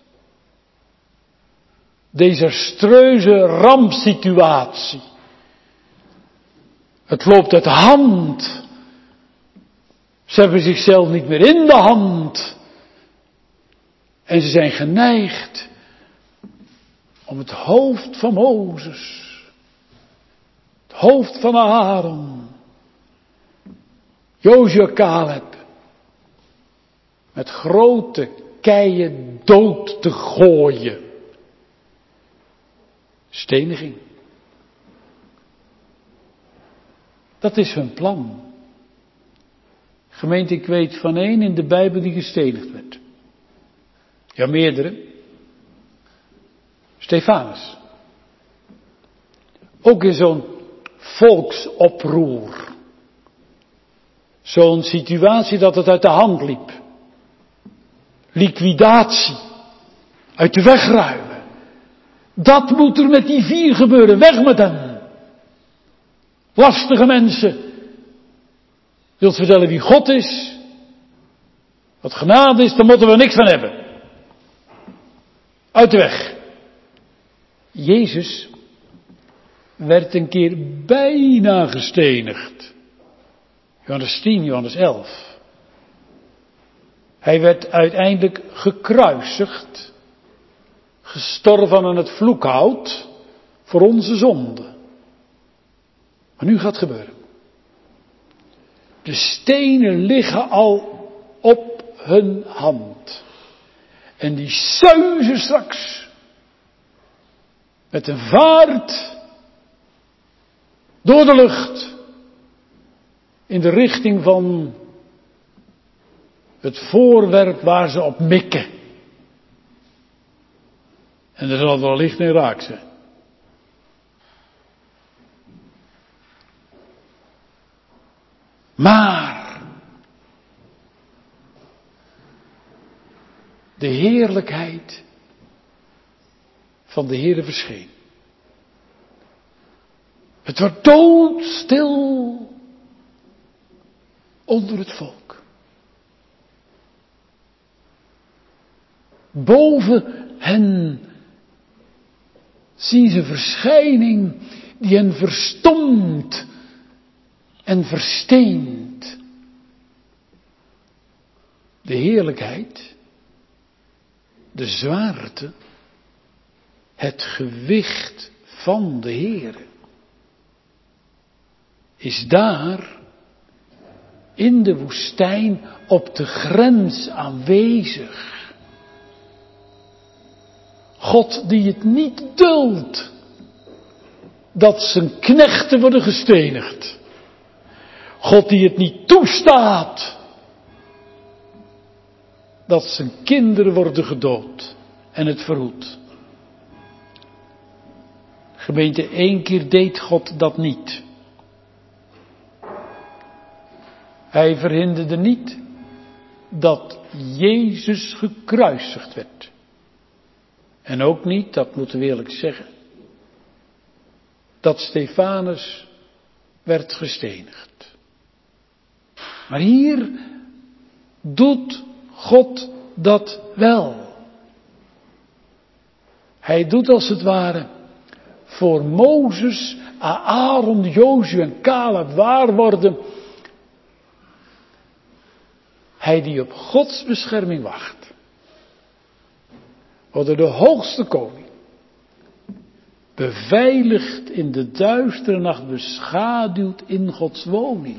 desastreuze rampsituatie. Het loopt uit de hand. Ze hebben zichzelf niet meer in de hand. En ze zijn geneigd om het hoofd van Mozes hoofd van Aaron, Jozua, Caleb, met grote keien dood te gooien. Steniging. Dat is hun plan. Gemeente, ik weet van één in de Bijbel die gestenigd werd. Ja, meerdere. Stefanus. Ook in zo'n volksoproer. Zo'n situatie dat het uit de hand liep. Liquidatie. Uit de weg ruimen. Dat moet er met die vier gebeuren. Weg met hem. Lastige mensen. Wilt vertellen wie God is? Wat genade is, daar moeten we niks van hebben. Uit de weg. Jezus werd een keer bijna gestenigd. Johannes tien, Johannes elf. Hij werd uiteindelijk gekruisigd. Gestorven aan het vloekhout voor onze zonde. Maar nu gaat het gebeuren. De stenen liggen al op hun hand. En die suizen straks. Met een vaart. Door de lucht. In de richting van het voorwerp waar ze op mikken. En er zal wel licht en raak zijn. Maar de heerlijkheid van de Heere verscheen. Het wordt doodstil onder het volk. Boven hen zien ze verschijning die hen verstomt en versteent. De heerlijkheid, de zwaarte, het gewicht van de Heere is daar in de woestijn op de grens aanwezig. God die het niet duldt dat zijn knechten worden gestenigd. God die het niet toestaat dat zijn kinderen worden gedood en het verhoed. Gemeente, één keer deed God dat niet. Hij verhinderde niet dat Jezus gekruisigd werd. En ook niet, dat moeten we eerlijk zeggen, dat Stefanus werd gestenigd. Maar hier doet God dat wel. Hij doet als het ware voor Mozes, Aaron, Jozua en Caleb waar worden. Hij die op Gods bescherming wacht. Worden de hoogste koning. Beveiligd in de duistere nacht, beschaduwd in Gods woning.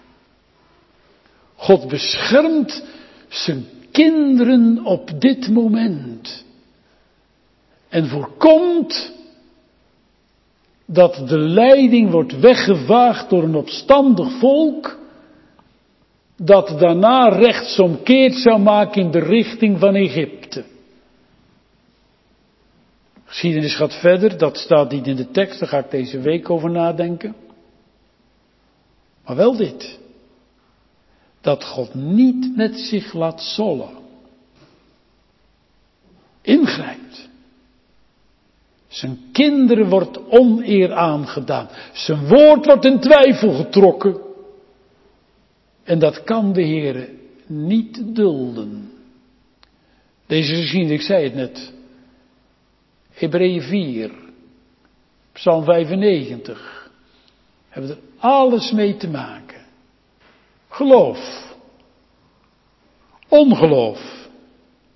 God beschermt zijn kinderen op dit moment. En voorkomt dat de leiding wordt weggevaagd door een opstandig volk, dat daarna rechtsomkeert zou maken in de richting van Egypte. De geschiedenis gaat verder, dat staat niet in de tekst, daar ga ik deze week over nadenken. Maar wel dit. Dat God niet met zich laat sollen. Ingrijpt. Zijn kinderen wordt oneer aangedaan. Zijn woord wordt in twijfel getrokken. En dat kan de Heere niet dulden. Deze geschiedenis, ik zei het net. Hebreeën vier. Psalm vijfennegentig. Hebben er alles mee te maken. Geloof. Ongeloof.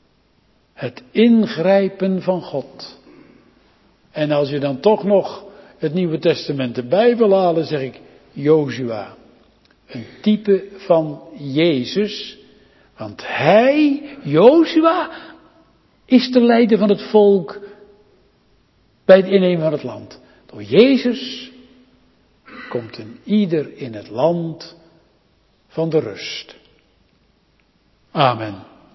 Het ingrijpen van God. En als je dan toch nog het Nieuwe Testament de Bijbel halen, zeg ik Jozua. Een type van Jezus. Want hij, Jozua, is de leider van het volk bij het innemen van het land. Door Jezus komt een ieder in het land van de rust. Amen.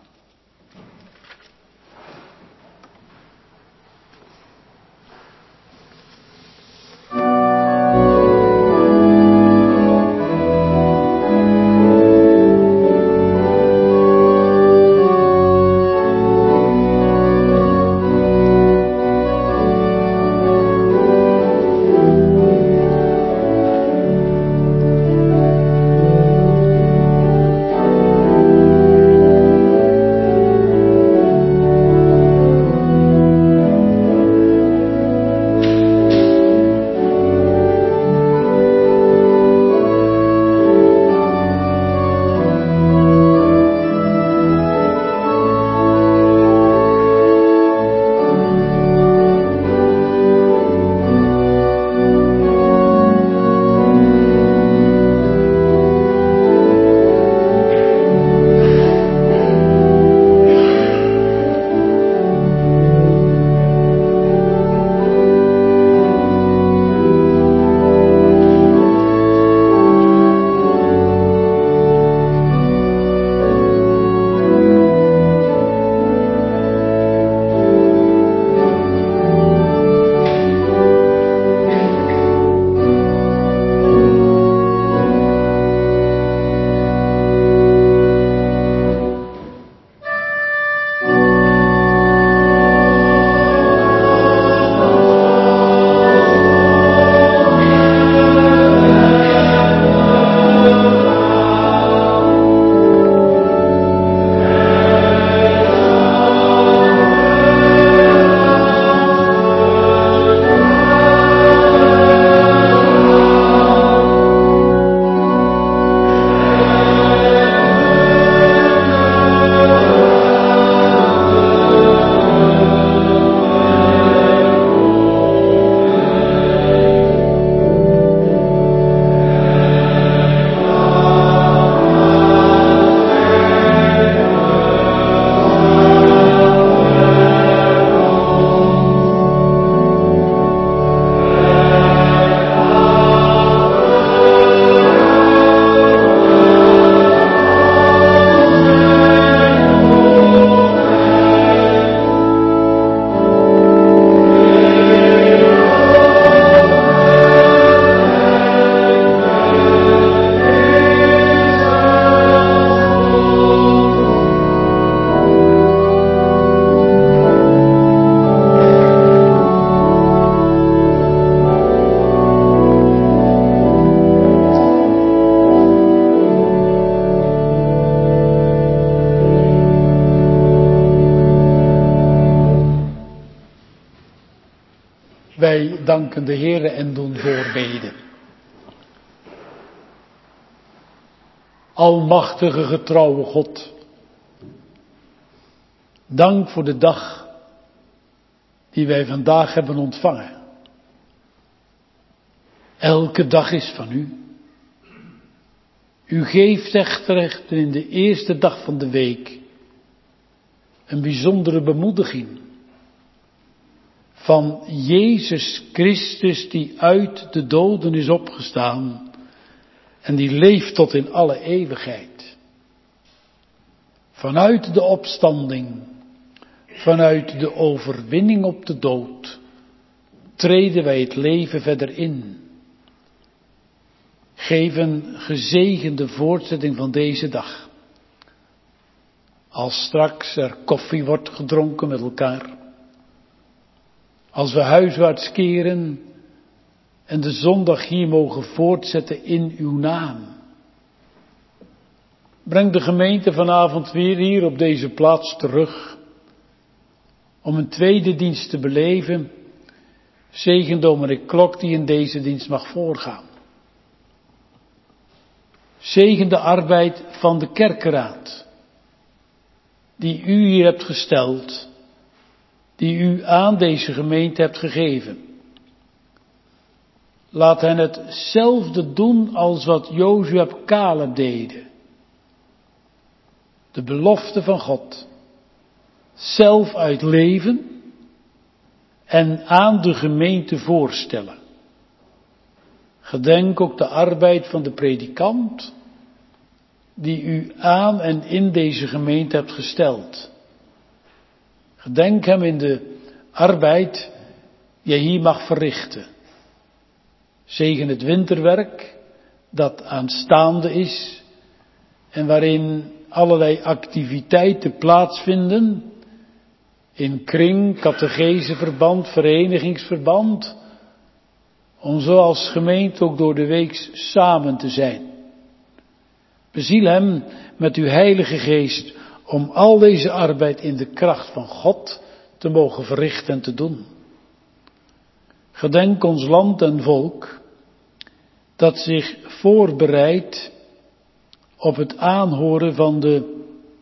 Wij danken de Heere en doen voorbeden. Almachtige, getrouwe God, dank voor de dag die wij vandaag hebben ontvangen. Elke dag is van u. U geeft echter in de eerste dag van de week een bijzondere bemoediging van Jezus Christus die uit de doden is opgestaan en die leeft tot in alle eeuwigheid. Vanuit de opstanding, vanuit de overwinning op de dood, treden wij het leven verder in. Geef een gezegende voortzetting van deze dag. Als straks er koffie wordt gedronken met elkaar. Als we huiswaarts keren en de zondag hier mogen voortzetten in uw naam. Breng de gemeente vanavond weer hier op deze plaats terug. Om een tweede dienst te beleven. Zegen dominee Klok die in deze dienst mag voorgaan. Zegen de arbeid van de kerkenraad. Die u hier hebt gesteld. Die u aan deze gemeente hebt gegeven. Laat hen hetzelfde doen als wat Jozua en Caleb deden. De belofte van God. Zelf uitleven en aan de gemeente voorstellen. Gedenk ook de arbeid van de predikant die u aan en in deze gemeente hebt gesteld. Gedenk hem in de arbeid die hij hier mag verrichten. Zegen het winterwerk dat aanstaande is en waarin allerlei activiteiten plaatsvinden. In kring, catecheseverband, verenigingsverband. Om zo als gemeente ook door de week samen te zijn. Beziel hem met uw Heilige Geest om al deze arbeid in de kracht van God te mogen verrichten en te doen. Gedenk ons land en volk dat zich voorbereidt op het aanhoren van de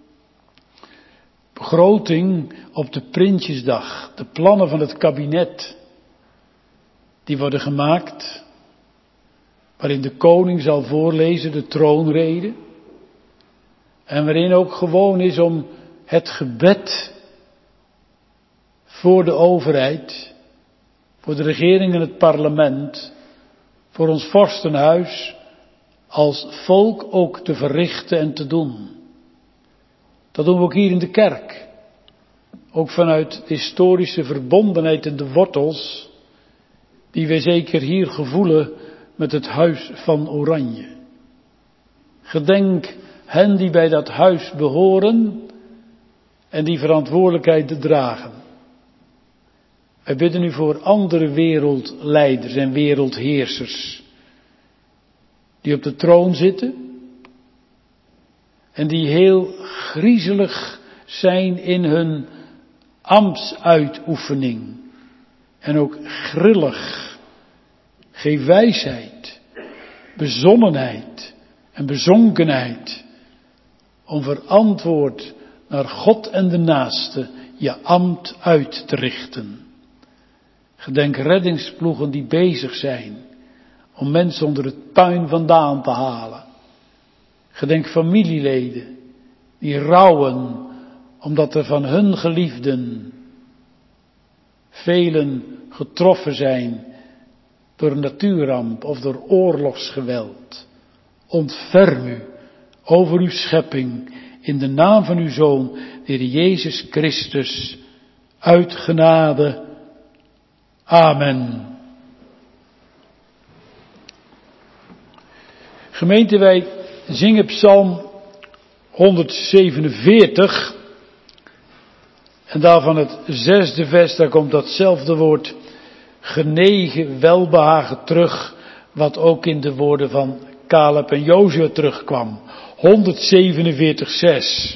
begroting op de Prinsjesdag, de plannen van het kabinet, die worden gemaakt, waarin de koning zal voorlezen de troonrede, en waarin ook gewoon is om het gebed voor de overheid, voor de regering en het parlement, voor ons vorstenhuis, als volk ook te verrichten en te doen. Dat doen we ook hier in de kerk. Ook vanuit de historische verbondenheid en de wortels, die wij zeker hier gevoelen met het huis van Oranje. Gedenk hen die bij dat huis behoren en die verantwoordelijkheid dragen. Wij bidden u voor andere wereldleiders en wereldheersers, die op de troon zitten en die heel griezelig zijn in hun ambtsuitoefening en ook grillig. Geef wijsheid, bezonnenheid en bezonkenheid om verantwoord naar God en de naaste je ambt uit te richten. Gedenk reddingsploegen die bezig zijn om mensen onder het puin vandaan te halen. Gedenk familieleden die rouwen omdat er van hun geliefden velen getroffen zijn door een natuurramp of door oorlogsgeweld. Ontferm u over uw schepping in de naam van uw Zoon, de Heer Jezus Christus, uit genade. Amen. Gemeente, wij zingen Psalm honderdzevenenveertig. En daarvan het zesde vers, daar komt datzelfde woord genegen, welbehagen terug, wat ook in de woorden van Caleb en Jozua terugkwam. honderdzevenenveertig, zes.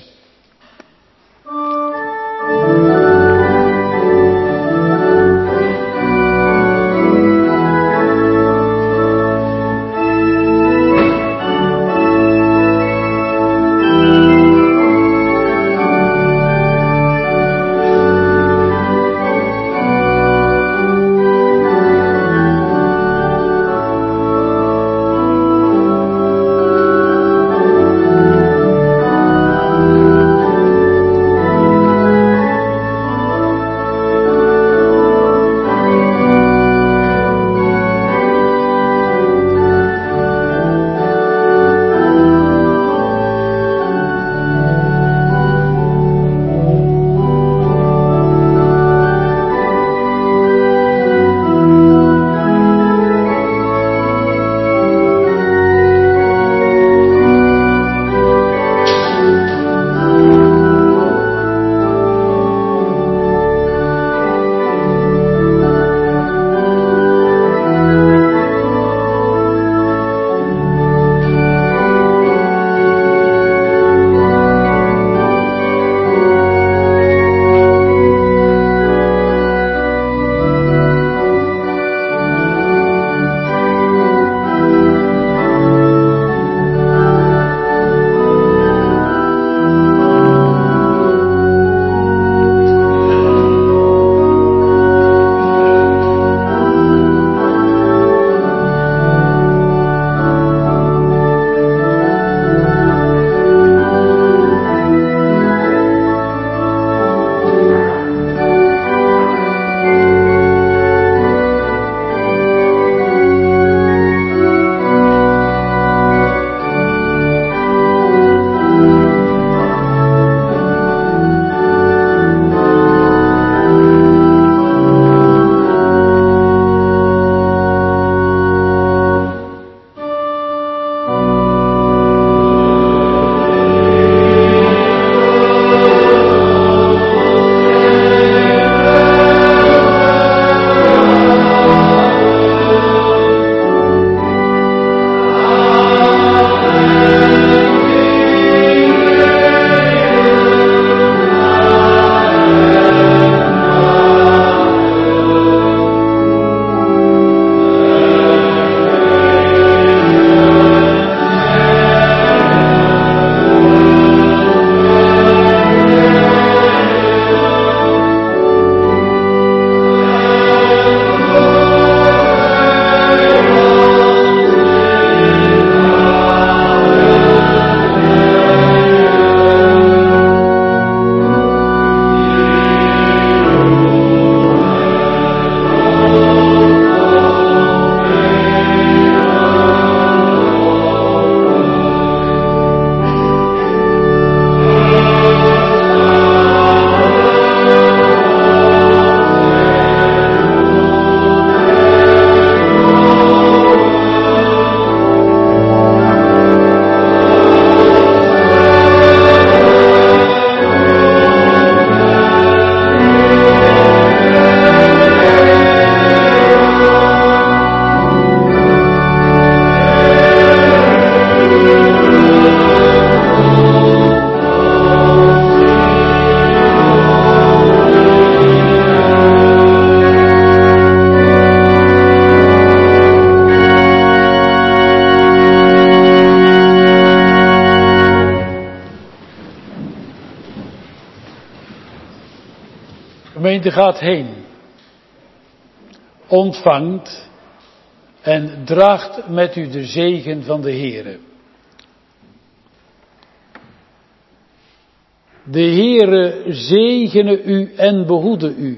Gemeente, gaat heen. Ontvangt en draagt met u de zegen van de Heere. De Heere zegene u en behoede u.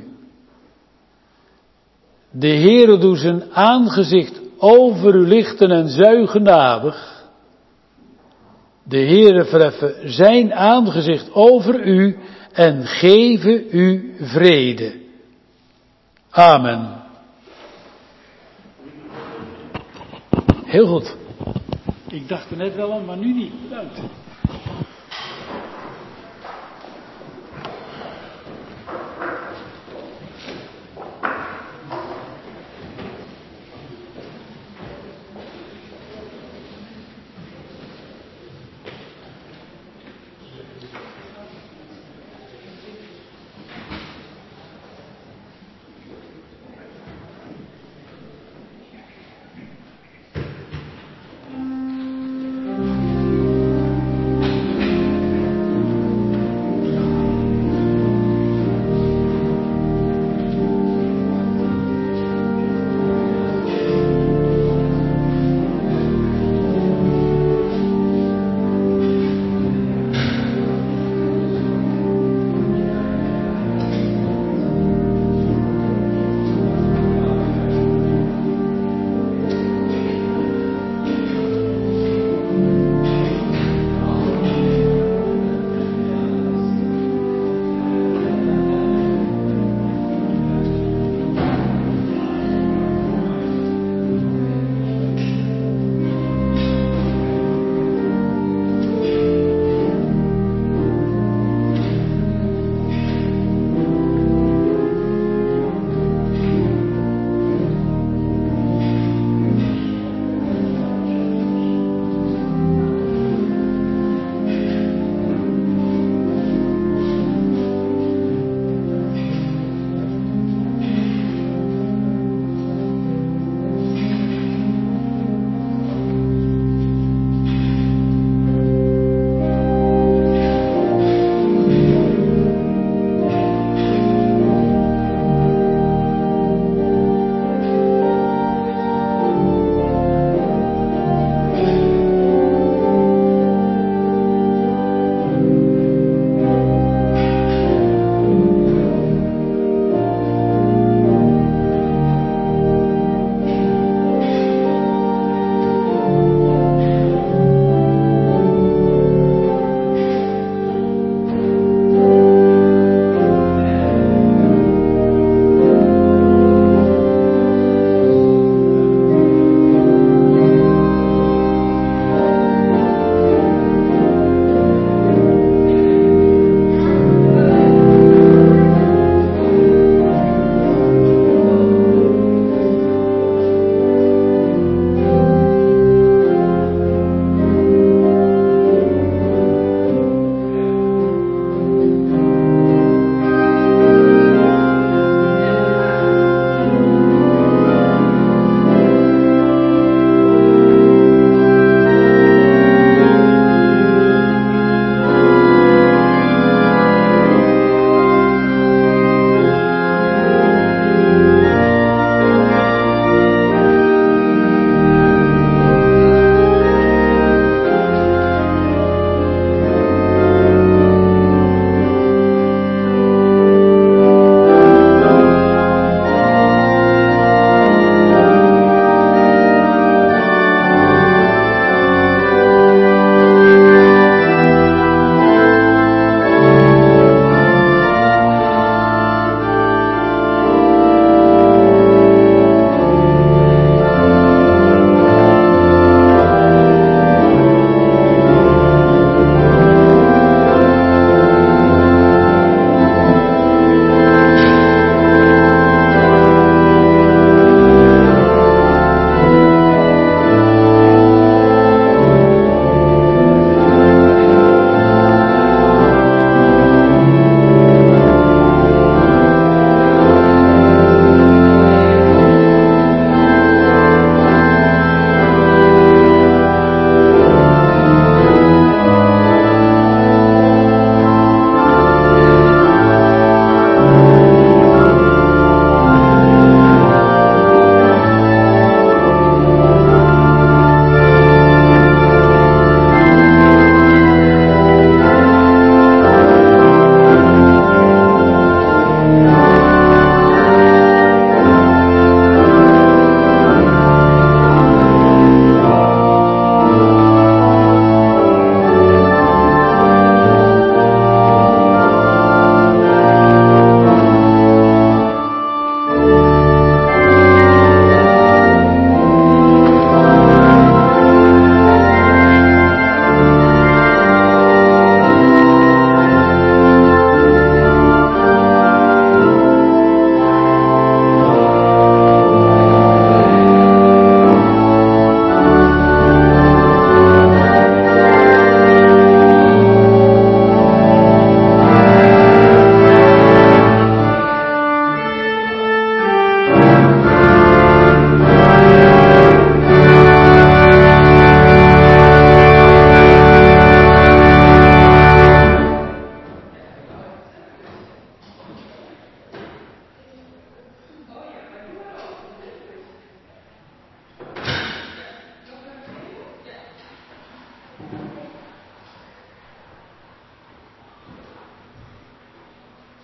De Heere doet zijn aangezicht over u lichten en zuigen genadig. De Heere verheffe zijn aangezicht over u en geven u vrede. Amen. Heel goed. Ik dacht er net wel aan, maar nu niet. Bedankt.